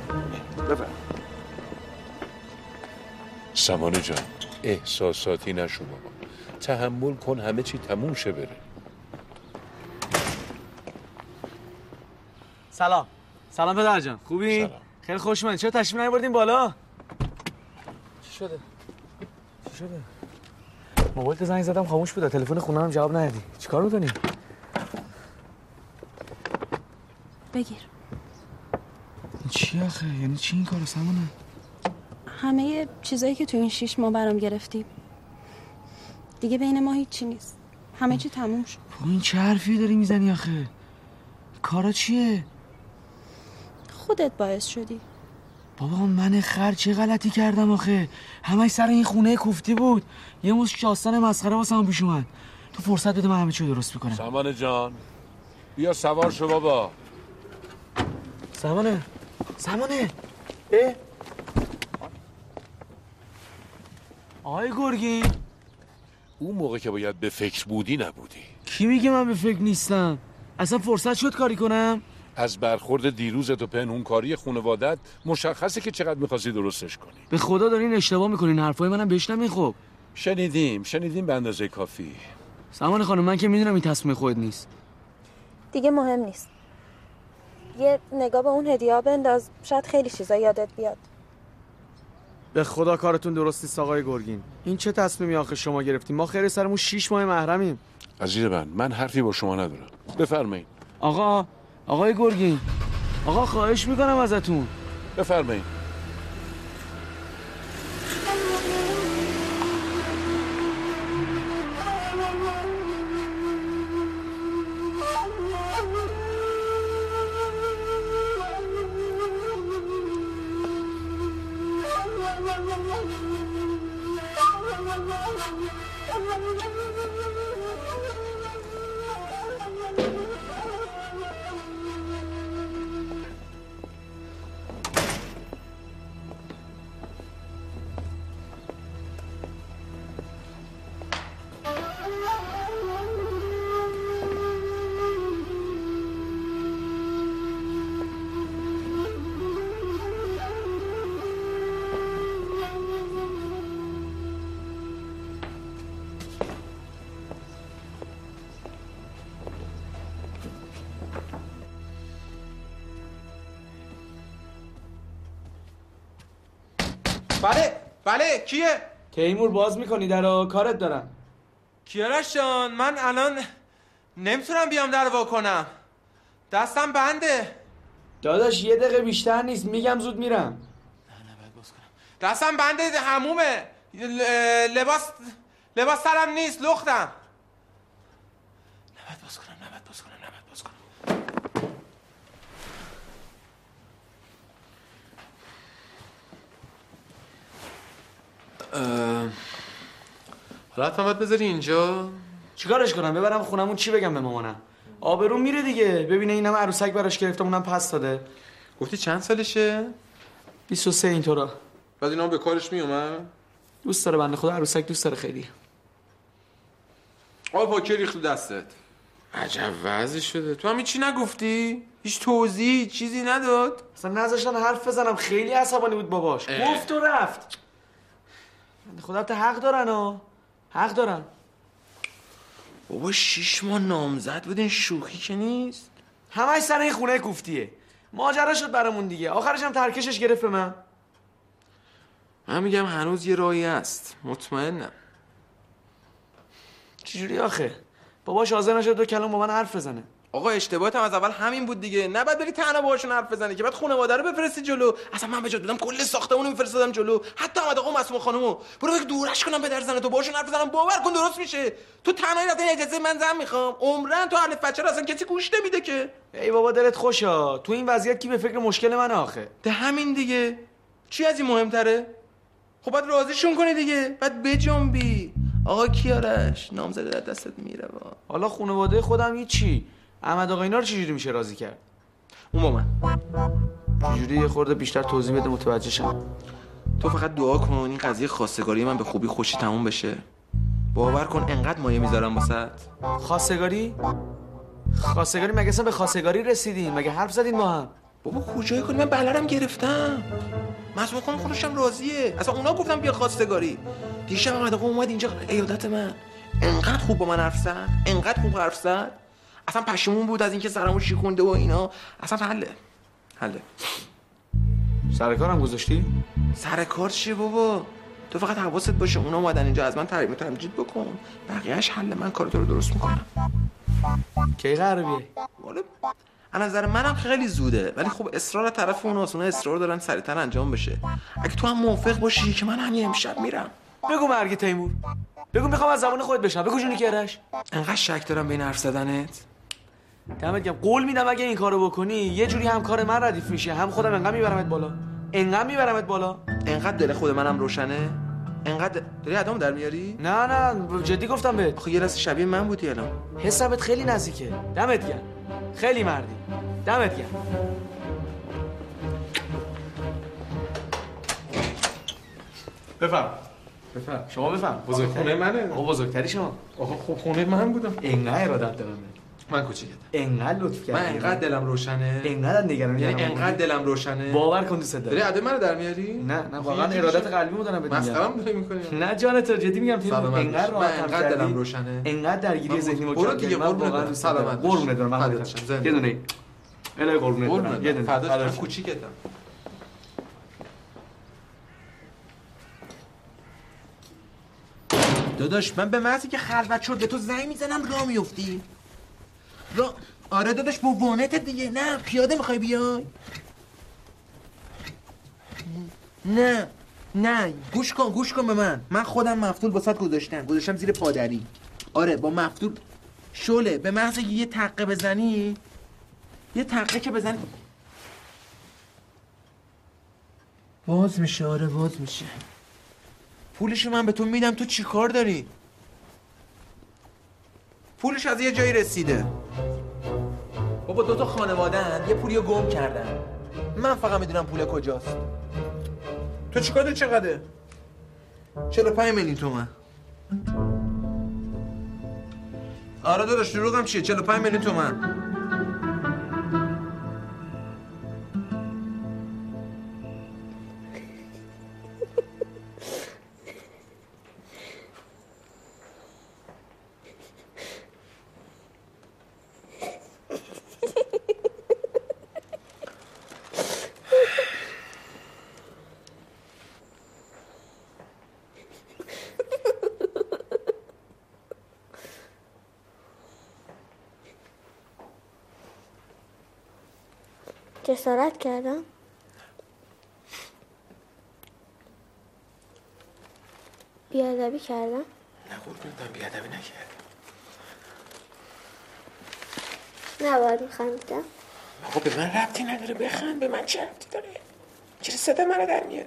سمانه جان احساساتی نشو بابا، تحمل کن همه چی تموم شه بره. سلام پدر جان، خوبی؟ سلام. خیلی خوش اومدید. چرا تشریف نیاوردین بالا؟ چی شده؟ موبایلت زنگ زدم خاموش بود، تلفن خونه‌ام جواب ندادی. چیکار می‌کنی؟ بگیر. این چی آخه؟ یعنی چی این کارو سمانه؟ همه چیزایی که تو این 6 ماه برام گرفتی دیگه بین ما هیچی نیست، همه چی تموم شد. این چه حرفی داری میزنی آخه؟ کارا چیه؟ خودت باعث شدی. بابا من خر چه غلطی کردم آخه؟ همش سر این خونه کوفتی بود. یه مش داستان مسخره واسم پیش اومد. تو فرصت بده من همه چی درست میکنم. سمانه جان بیا سوار شو بابا. سمانه آقای گرگین، اون موقع که باید به فکر بودی نبودی. کی میگه من به فکر نیستم؟ اصلا فرصت شد کاری کنم؟ از برخورد دیروزت و پنهونکاری خانوادت مشخصه که چقدر میخواستی درستش کنی. به خدا دارین اشتباه میکنین، حرفای منم بشنوین. خب شنیدیم به اندازه کافی. سمانه خانم من که میدونم این تصمیم خود نیست. دیگه مهم نیست. یه نگاه به اون هدیه‌ها بنداز، شاید خیلی چیزا یادت بیاد. به خدا کارتون درست نیست آقای گرگین. این چه تصمیمی آخه شما گرفتیم؟ ما خیر سرمون 6 ماه محرمیم. عزیز من حرفی با شما ندارم. بفرمایید. آقای گرگین، آقا خواهش میکنم ازتون. بفرمایید. بله کیه؟ تیمور باز میکنی درو؟ کارت دارم. کیارش جان من الان نمیتونم بیام در وا کنم، دستم بنده. داداش یه دقیقه بیشتر نیست، میگم زود میرم. نه باید باز کنم، دستم بنده، حمومه، لباس سرم نیست، لختم. نباید باز کنم. حالا حتما باید بذاری اینجا. چیکارش کنم؟ ببرم خونمون چی بگم به مامانم؟ آبروم میره دیگه. ببینه اینم عروسک براش گرفتم اونم پس داده. گفتی چند سالشه؟ 23 اینطورا. بعد اینا به کارش میومد؟ دوست داره بنده خدا، عروسک دوست داره خیلی. آب پاکی ریخت تو دستت. عجب وضعی شده. تو هم چی نگفتی؟ هیچ توضیح چیزی نداد؟ اصلا نذاشتن حرف بزنم، خیلی عصبانی بود باباش. گفت و رفت. بنده خدا تا حق دارن حق دارن. بابا 6 ماه نامزد بودین، شوخی که نیست. همش سر این خونه کوفتیه. ماجرا شد برامون دیگه. آخرش هم ترکشش گرفت به من. من میگم هنوز یه راهی هست، مطمئنم. چجوری آخه؟ باباش حاضر نشد 2 کلمه با من حرف بزنه. آقا اشتباهت هم از اول همین بود دیگه. نه بعد بری تنها باهاشون حرف بزنی که بعد خانواده رو بفرستی جلو. اصلا من به جات بودم کل ساختمون رو میفرستادم جلو، حتی احمد آقا معصومه خانومو. برو بگو دورش کنم پدر زنه تو، باهاشون حرف بزنم، باور کن درست میشه. تو تنهایی رفتن اجازه من زن میخوام. عمرن تو اهل بچه رو اصلا کسی گوش نمیده که. ای بابا دلت خوشا. تو این وضعیت کی به فکر مشکل من آخه؟ ده همین دیگه. چی از این مهمتره؟ خب بعد راضیشون کنی دیگه، بعد بجنبی. آقا کیارش نامزد در دستت میره. حالا خانواده خودم هیچی. احمد آقا اینا رو چجوری میشه راضی کرد؟ اون با من چجوری یه خورده بیشتر توضیح بده متوجه شم. تو فقط دعا کن این قضیه خواستگاری من به خوبی خوشی تموم بشه. باور کن انقدر مایه میذارم واسط. خواستگاری مگه اصلا به خواستگاری رسیدین؟ مگه حرف زدین با هم؟ بابا کجای کنی؟ من بلرم گرفتم. معصومه خانم خودشم راضیه. اصلا اونا گفتم بیا خواستگاری. دیشب احمد آقا اومد اینجا عیادت من. انقدر خوب با من حرف زد، انقدر خوب حرف زد. اصلا پشیمون بود از اینکه سرمو شیکونده و اینا. اصلا حله. سر کارم گذاشتی؟ سر کار چیه بابا؟ تو فقط حواست باشه اونا اومدن اینجا از من تعریف تمجید بکن. بقیه‌اش حل، من کارتو رو درست میکنم. کی قراره بیای؟ والا از نظر منم خیلی زوده، ولی خب اصرار طرف اوناست. اونا اصرار دارن سریعتر انجام بشه. اگه تو هم موافق باشی که من همین امشب میرم. بگو مرگ تیمور. بگو میخوام از زبان خودت بشنوم. بگو جونی کیارش. انقدر شک دارم به این حرف زدنت. دمت گرم. قول میدم اگه این کارو بکنی یه جوری هم کار من ردیف میشه، هم خودم انقدر میبرمت بالا. انقدر دل خود منم روشنه. انقدر داری ادامو در میاری؟ نه جدی گفتم بهت. آخه یه لحظه شبیه من بودی الان. حسابت خیلی نزدیکه. دمت گرم. خیلی مردی. دمت گرم. بفهم. شما بفهم. بزرگتری خونه منه. آقا بزرگتری شما. آقا خب خونه من بودم. انقدر ارادت دارم. من کوچیکتم. انقدر لطف کردی. من انقدر دلم روشنه. انقدر نگرانی. یعنی انقدر دلم روشنه. باور کن دوست دارم. داری عده منو در میاری؟ نه واقعا ارادت قلبی مو دارم بهت میگم. مسخره‌ام داری می‌کنی؟ نه جان تو جدی میگم تیم انقدر راحتم کردی. انقدر دلم روشنه. انقدر درگیری ذهنی مو برو دیگه واقعا دوست دارم. قربونت برم محمد. یه دونه الهی قربونت برم. یه دونه. فداش کوچیکتم. داداش من به محضی که خلوت شد به تو زنگ میزنم راه میفتی. آره داداش با وانت دیگه. نه پیاده میخوای بیای؟ نه گوش کن به من خودم مفتول واسط گذاشتم زیر پادری. آره با مفتول شله. به محضی یه تقه بزنی، یه تقه که بزنی باز میشه. آره باز میشه. پولشو من به تو میدم، تو چی کار داری؟ پولش از یه جایی رسیده. بابا 2 تا خانواده‌اند یه پولیو گم کردن. من فقط میدونم پول کجاست. تو چی کار داری؟ چقدره؟ 45 میلیون تومن. آره داداش دروغم چیه؟ 45 میلیون تومن. جسارت کردم؟ بیادبی کردم؟ نه قربونت بیادبی نکردم. نباید میخندیدم. آقا به من ربطی نداره، بخند. به من چه ربطی داره؟ چرا صدا منو در میاری؟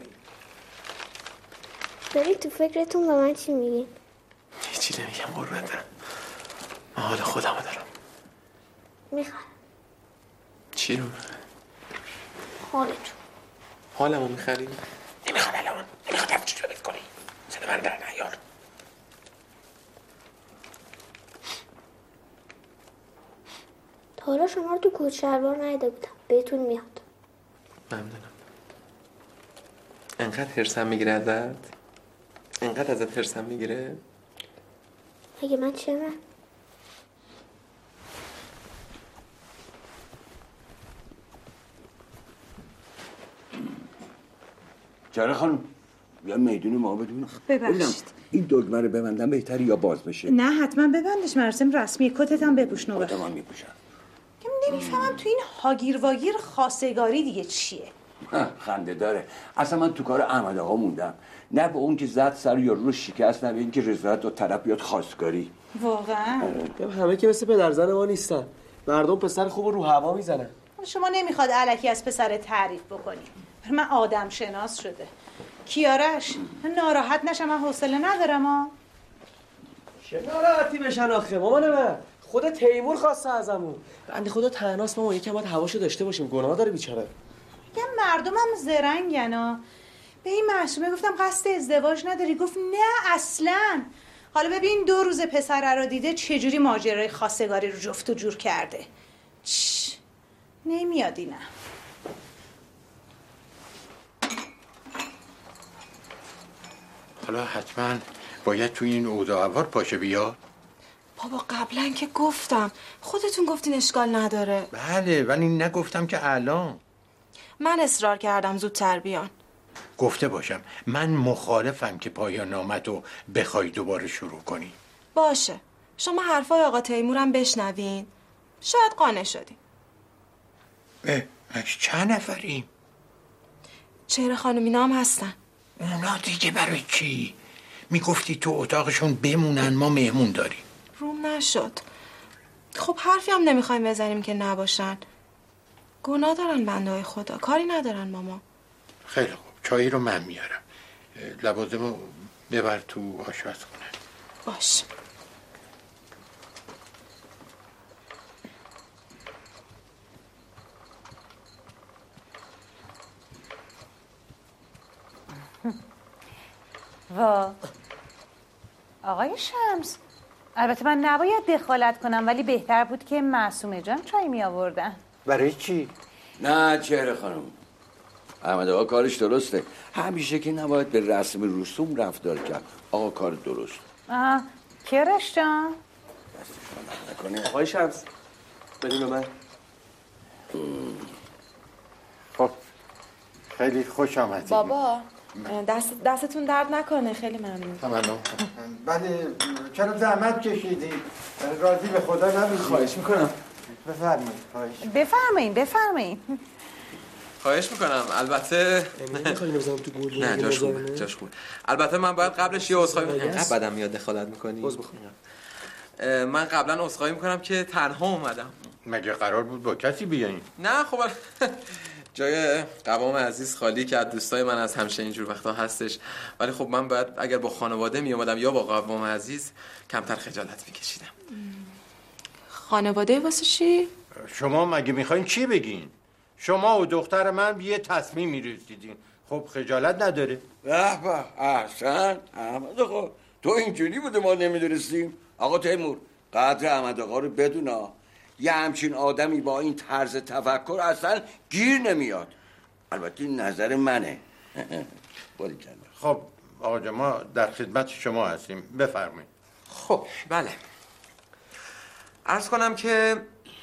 داری تو فکرتون به من چی میگین؟ هیچی نمیگم قربونتم. من حال خودمو دارم. میخوام. چی رو؟ حالتون. حالمو میخری؟ نمیخوام الان. نمیخوام تفجیج رو کنی. صدا من در نیار. تا حالا شما رو تو کت شلوار ندیده بودم. بهتون میاد. ممنونم. انقدر هرسم میگیره ازت؟ انقدر ازت هرسم میگیره؟ اگه من چه؟ چرا خانم؟ یا میدون ما بدون. ببخشید. این دگمه رو ببندم بهتری یا باز بشه؟ نه حتما ببندش، مراسم رسمیه. کتت هم بپوش نوبه. کتم هم میپوشم. نمیفهمم تو این هاگیر واگیر خواستگاری دیگه چیه؟ خنده داره. اصلا من تو کار احمد آقا موندم. نه به اون که زد سر یارو رو شکست، نه به این که رضایت و طرف بیاد خواستگاری. واقعا؟ همه که مثل پدرزن ما نیستن. مردم پسر خوب رو هوا میزنن. شما نمیخواد الکی از پسر تعریف بکنی. من آدم شناس شده. کیارش ناراحت نشم، من حوصله ندارم ها. چه ناراحتی بشن آخه مامان من؟ خود تیمور خواسته ازمون. بنده خدا تنهاست مامان، یکم باید هواشو داشته باشیم. گناه داره بیچاره. میگم مردمم زرنگن ها. به این معصومه گفتم قصد ازدواج نداری، گفت نه اصلا. حالا ببین 2 روز پسره رو دیده چجوری ماجرای خواستگاری رو جفت و جور کرده. نمیاد اینم. حالا حتما باید تو این اوضاع پاشه بیاد. بابا قبلا که گفتم، خودتون گفتین اشکال نداره. بله ولی نگفتم که الان. من اصرار کردم زودتر بیان. گفته باشم من مخالفم که پایان نامتو بخوای دوباره شروع کنی. باشه، شما حرفای آقا تیمورم بشنوین، شاید قانع شدین. چند نفریم؟ چهره خانومینا هم هستن. اونا دیگه برای چی؟ میگفتی تو اتاقشون بمونن، ما مهمون داریم. روم نشد. خب حرفی هم نمیخوایم بزنیم که نباشن. گناه دارن بنده های خدا، کاری ندارن ماما. خیلی خوب، چایی رو من میارم. لوازمو ببر تو آشپزخونه. باش. وا آقای شمس، البته من نباید دخالت کنم ولی بهتر بود که معصومه جان چای می آوردن. برای چی؟ نه چهره خانم، احمد آقا کارش درسته. همیشه که نباید به رسم رسوم رفتار کرد. آقا کار درست. کیارش جان نکنه. آقای شمس بدین به من. خب خیلی خوش آمدید. بابا دستتون درد نکنه، خیلی ممنون. تمام. بله چرا زحمت کشیدی؟ راضی به خدا نمیشی. خواهش میکنم. بفرمایید. بفرمایید. خواهش میکنم. البته نمیخوای بزنم تو گل. نه جاش خوبه، جاش خوبه. البته من باید قبلش یه عذرخواهی کنم. انقدر بدم میاد دخالت میکنی. من قبلا عذرخواهی میکنم که تنها اومدم. مگه قرار بود با کسی بیاین؟ نه خب جای قوام عزیز خالی که از دوستای من از همیشه اینجور وقتا هستش، ولی خب من باید اگر با خانواده می اومدم یا با قوام عزیز کمتر خجالت میکشیدم. خانواده واسه چی؟ شما مگه میخواین چی بگین؟ شما و دختر من یه تصمیم میرسیدین، خب خجالت نداره؟ به به احسن. احمد آقا تو اینجوری بوده ما نمیدونستیم. آقا تیمور قدر احمد آقا رو بدونا. یه همچین آدمی با این طرز تفکر اصلا گیر نمیاد. البته این نظر منه. خب آقا جان ما در خدمت شما هستیم، بفرمایید. خب بله، عرض کنم که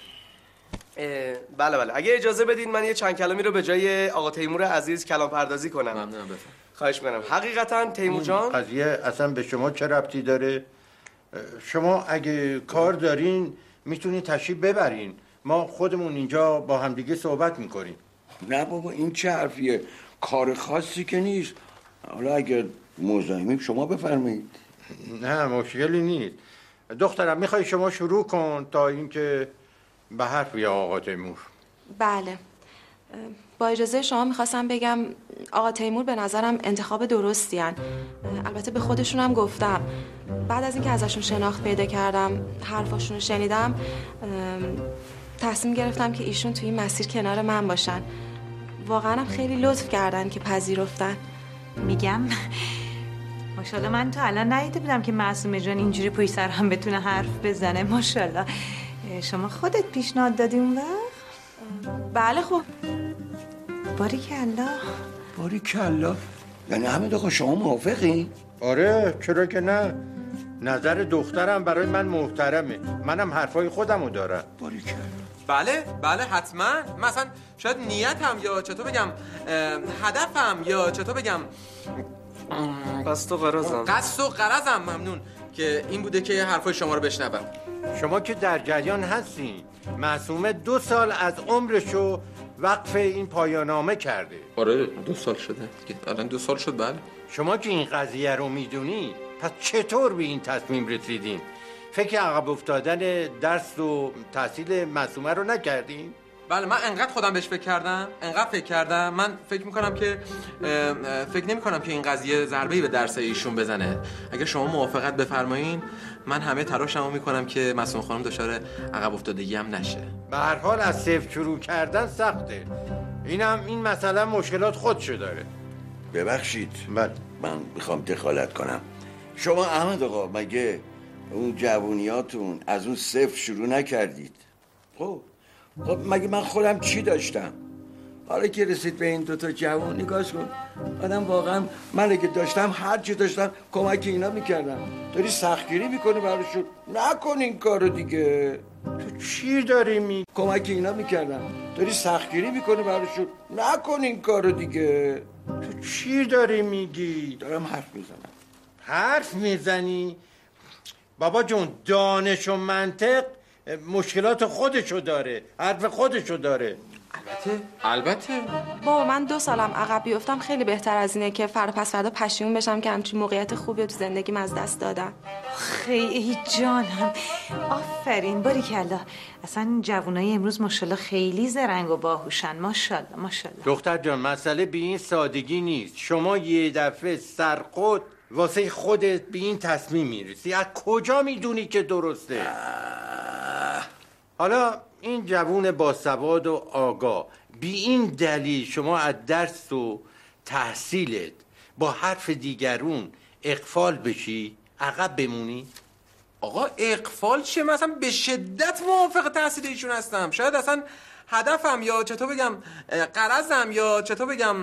بله اگه اجازه بدین من یه چند کلامی رو به جای آقا تیمور عزیز کلام پردازی کنم. ممنونم. بفرمایید. خواهش می‌کنم. حقیقتا تیمور جان قضیه اصلا به شما چه ربطی داره؟ شما اگه کار دارین میتونین تشریف ببرین، ما خودمون اینجا با همدیگه صحبت میکنیم. نه بابا این چه حرفیه؟ کار خاصی که نیست. حالا اگر مزاحمیم شما بفرمایید. نه مشکلی نیست. دخترم میخوای شما شروع کن تا اینکه به حرف یا آقا تیمور. بله، با اجازه شما میخواستم بگم آقا تیمور به نظرم انتخاب درستی هن. البته به خودشون هم گفتم. بعد از اینکه ازشون شناخت پیدا کردم، حرفاشون رو شنیدم، تصمیم گرفتم که ایشون توی این مسیر کنار من باشن. واقعا هم خیلی لطف کردن که پذیرفتن. میگم ماشاءالله من تا الان ندیده بودم که معصومه جان اینجوری پشت سر هم بتونه حرف بزنه. ماشاءالله. شما خودت پیشنهاد دادی اون وقت؟ بله خب. باریکالله. باریکالله. یعنی حمید آقا شما موافقی؟ آره چرا که نه. نظر دخترم برای من محترمه. منم حرفای خودمو دارم. باریکالله. بله حتما. مثلا شاید نیتم یا چطور بگم هدفم یا چطور بگم قصد و غرضم ممنون که این بوده که حرفای شما رو بشنوم. شما که در جریان هستین. معصومه 2 سال از عمرشو وقف این پایانامه کرده. آره 2 سال شده. الان 2 سال شد. بله. شما که این قضیه رو میدونی پس چطور به این تصمیم رسیدین؟ فکر عقب افتادن درس و تحصیل معصومه رو نکردین؟ بله من انقدر خودم بهش فکر کردم. من فکر میکنم که فکر نمیکنم که این قضیه ضربه‌ای به درس ایشون بزنه. اگه شما موافقت بفرمایین من همه تلاشمو میکنم که معصومه خانم دچار عقب افتادگی هم نشه. به هر حال از صفر شروع کردن سخته. این مسئله مشکلات خودشو داره. ببخشید من میخوام دخالت کنم. شما احمد آقا مگه اون جوونیاتون از اون صفر شروع نکردید؟ خب مگه من خودم چی داشتم؟ حالا که رسید به این 2 جوون نگاش کن. آدم واقعا من اگه داشتم هر چی داشتم کمک اینا میکردم. داری سختگیری میکنی براشون. نکن این کارو دیگه. تو چی داری میگی؟ کمک اینا میکردم. داری سختگیری میکنی براشون. نکن این کارو دیگه. تو چی داری میگی؟ دارم حرف میزنم. حرف میزنی؟ بابا جون دانش و منطق مشکلات خودشو داره. حرف خودشو داره. البته بابا من 2 سالم عقب بیفتم خیلی بهتر از اینه که فردا پس فردا پشیمون بشم که همچین موقعیت خوبی رو تو زندگیم از دست دادم. خیلی جانم. آفرین باریکالله. اصلا جوانای امروز ماشاءالله خیلی زرنگ و باهوشن. ماشاءالله ماشاءالله. دختر جان مسئله به این سادگی نیست. شما یه دفعه سرخود واسه خودت به این تصمیم میرسی. از کجا میدونی که درسته؟ حالا این جوون باسواد و آگاه بی این دلیل شما از درس و تحصیلت با حرف دیگرون اغفال بشی، عقب بمونی؟ آقا اغفال چیه؟ من اصلا به شدت موافق تحصیل ایشون هستم. شاید اصلا هدفم یا چطور بگم غرضم یا چطور بگم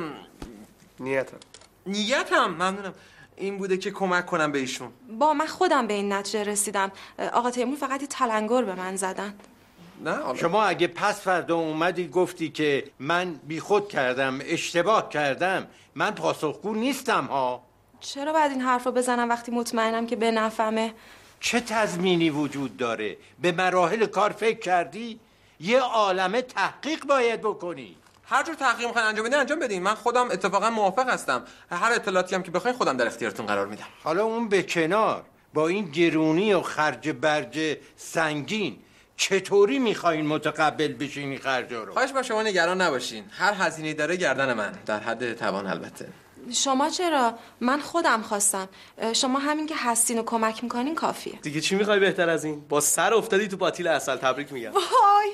نیتم ممنونم این بوده که کمک کنم به ایشون. با من خودم به این نتیجه رسیدم. آقا تیمور فقط یه تلنگر به من زدن. نه شما اگه پس فردا اومدی گفتی که من بیخود کردم، اشتباه کردم، من پاسخگو نیستم ها. چرا باید این حرف رو بزنم وقتی مطمئنم که به نفعمه؟ چه تضمینی وجود داره؟ به مراحل کار فکر کردی؟ یه عالمه تحقیق باید بکنی. هر جور تحقیق میخواین انجام بدین انجام بدین. من خودم اتفاقا موافق هستم. هر اطلاعاتی هم که بخواین خودم در اختیارتون قرار میدم. حالا اون به کنار، با این گرونی و خرج برج سنگین چطوری میخواین متقبل بشین این خرجا رو؟ خواهش با شما نگران نباشین. هر هزینه‌ای داره گردن من، در حد توان البته. شما چرا؟ من خودم خواستم. شما همین که هستین و کمک میکنین کافیه. دیگه چی میخوای بهتر از این؟ با سر افتادی تو باطیل عسل. تبریک میگم. وای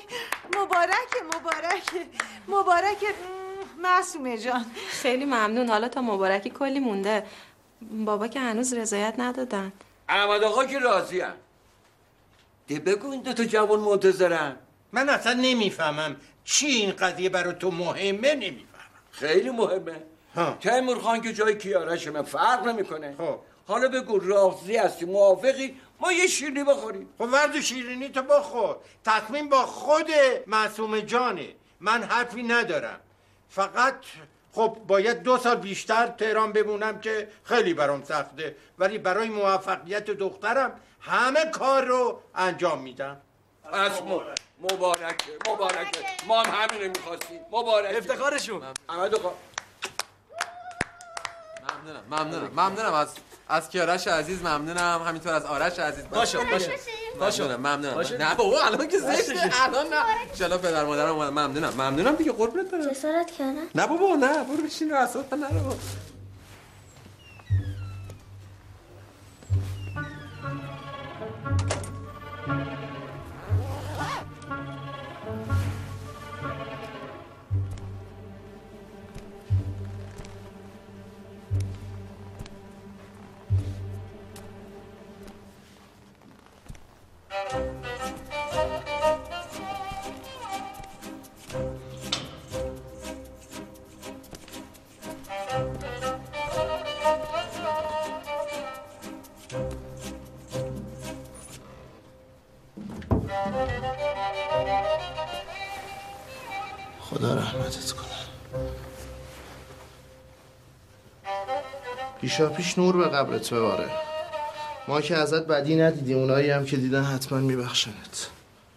مبارکه معصومه جان. خیلی ممنون. حالا تا مبارکی کلی مونده. بابا که هنوز رضایت ندادن. احمد آقا که راضیم. ده بگو این 2 جوان منتظرن. من اصلا نمیفهمم چی این قضیه برای تو مهمه. نمیفهمم. خیلی مهمه. تیمور خان که جای کیارش من فرق نمیکنه. حالا بگو راضی هستی، موافقی ما یه شیرینی بخوریم؟ خب ورد شیرینی تو بخور. تصمیم با خود معصومه جانه. من حرفی ندارم. فقط خب باید 2 سال بیشتر تهران بمونم که خیلی برام سخته، ولی برای موفقیت دخترم همه کار رو انجام میدم. مبارکه ما هم همینو میخواستیم. مبارکه افتخارشون. احمد آقا ممنونم از کیارش عزیز، ممنونم همینطور از آرش عزیز. باشه ممنونم. نه بابا الان که زشته، الان نه. ان شاءالله پدر مادرم اومدن. ممنونم دیگه، قربونت برم. جسارت کردن؟ نه بابا نه، برو بشین رو اساس نرو. خدا رحمتت کنه. پیشا پیش نور به قبرت بباره. ما که ازت بدی ندیدیم، اونایی هم که دیدن حتما میبخشنت.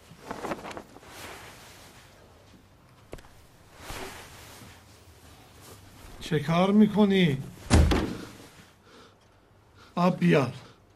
چه کار میکنی؟ آب بیار.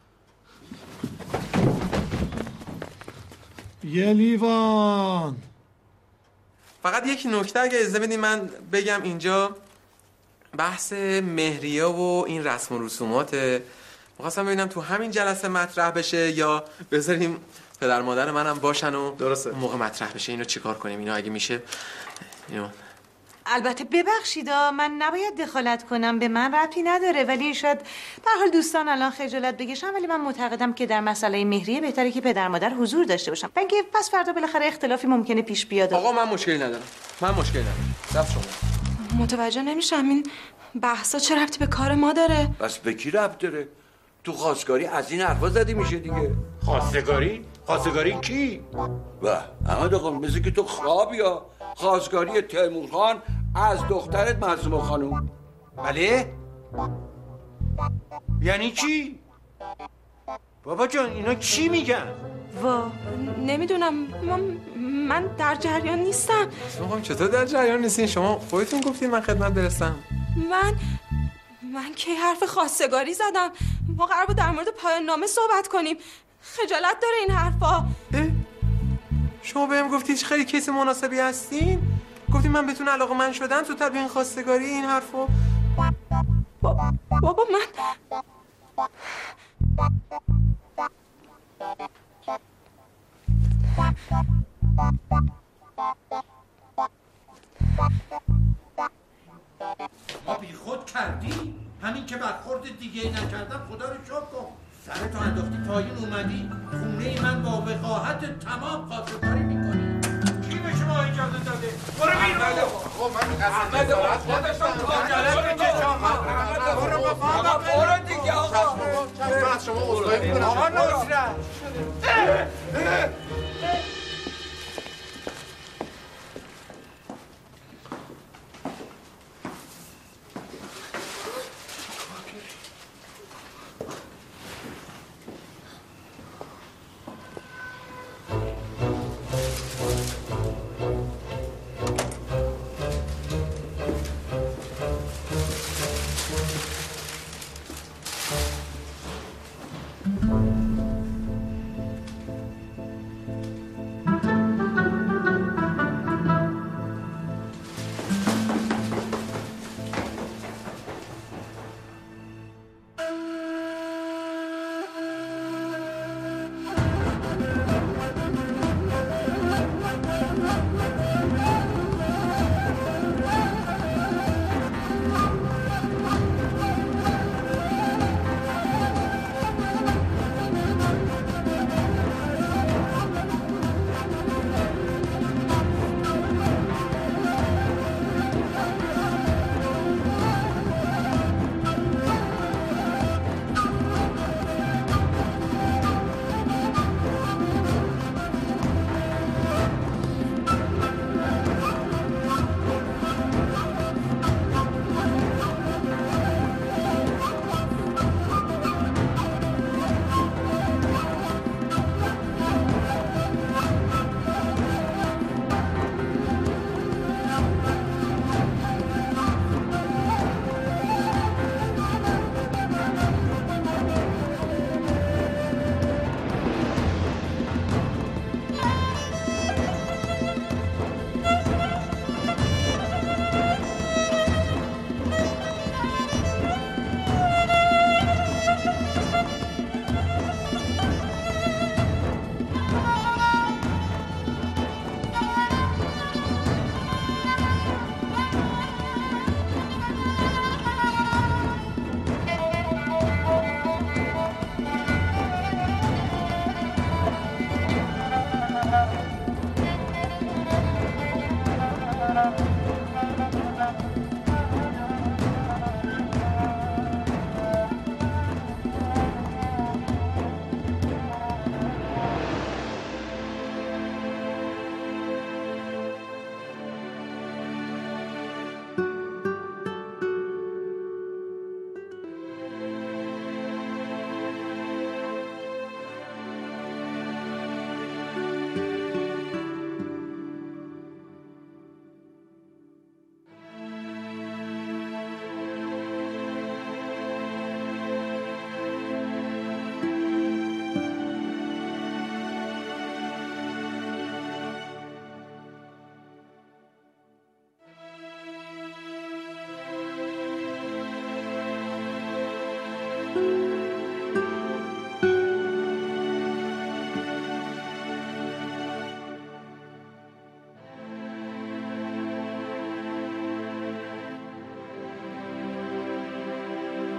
یه لیوان. فقط یک نکته اگه اجازه بدین من بگم، اینجا بحث مهریه و این رسم و رسوماته. می‌خواستم ببینم تو همین جلسه مطرح بشه یا بذاریم پدر مادر منم باشن و درسته موقع مطرح بشه. اینو چیکار کنیم؟ اینا اگه میشه اینو. البته ببخشید من نباید دخالت کنم، به من ربطی نداره، ولی شاید به حال دوستان الان خجالت بکشن، ولی من معتقدم که در مسئله مهریه بهتره که پدر مادر حضور داشته باشن. بلکه پس فردا بالاخره اختلافی ممکنه پیش بیاد. آقا من مشکلی ندارم. دست شما. متوجه نمیشم این بحثا چه ربطی به کار ما داره؟ بس به کی ربط داره؟ تو خواستگاری از این حرفا زدی میشه دیگه. خواستگاری؟ خواستگاری کی؟ و احمد آقا مثل که تو خوابی ها. خواستگاری تیمور خان از دخترت معصومه خانوم. بله؟ یعنی چی؟ بابا جان اینا چی میگن؟ وا نمیدونم، من در جریان نیستم. شما چطور در جریان نیستین؟ شما خودتون گفتین من خدمت برسم. من کی حرف خواستگاری زدم؟ ما قرار بود در مورد پایان نامه صحبت کنیم. خجالت داره این حرفا. شما بهم گفتید خیلی کیس مناسبی هستین، گفتین من بهتون علاقه‌مند شدم، زودتر بیاین خواستگاری. این حرفو بابا من ما بی خود کردی؟ همین که برخورد دیگه نکردم خدا رو شکر کن. سرتو انداختی پایین اومدی خونه من با وقاحت تمام خواستگاری میکنی. کی به شما اجازه داده؟ برو بیرون. خب من قصد نظارت خودشون خجالت بکش آقا. برو دیگه آقا. از شما عذرخواهی می‌کنم. آقا نصرت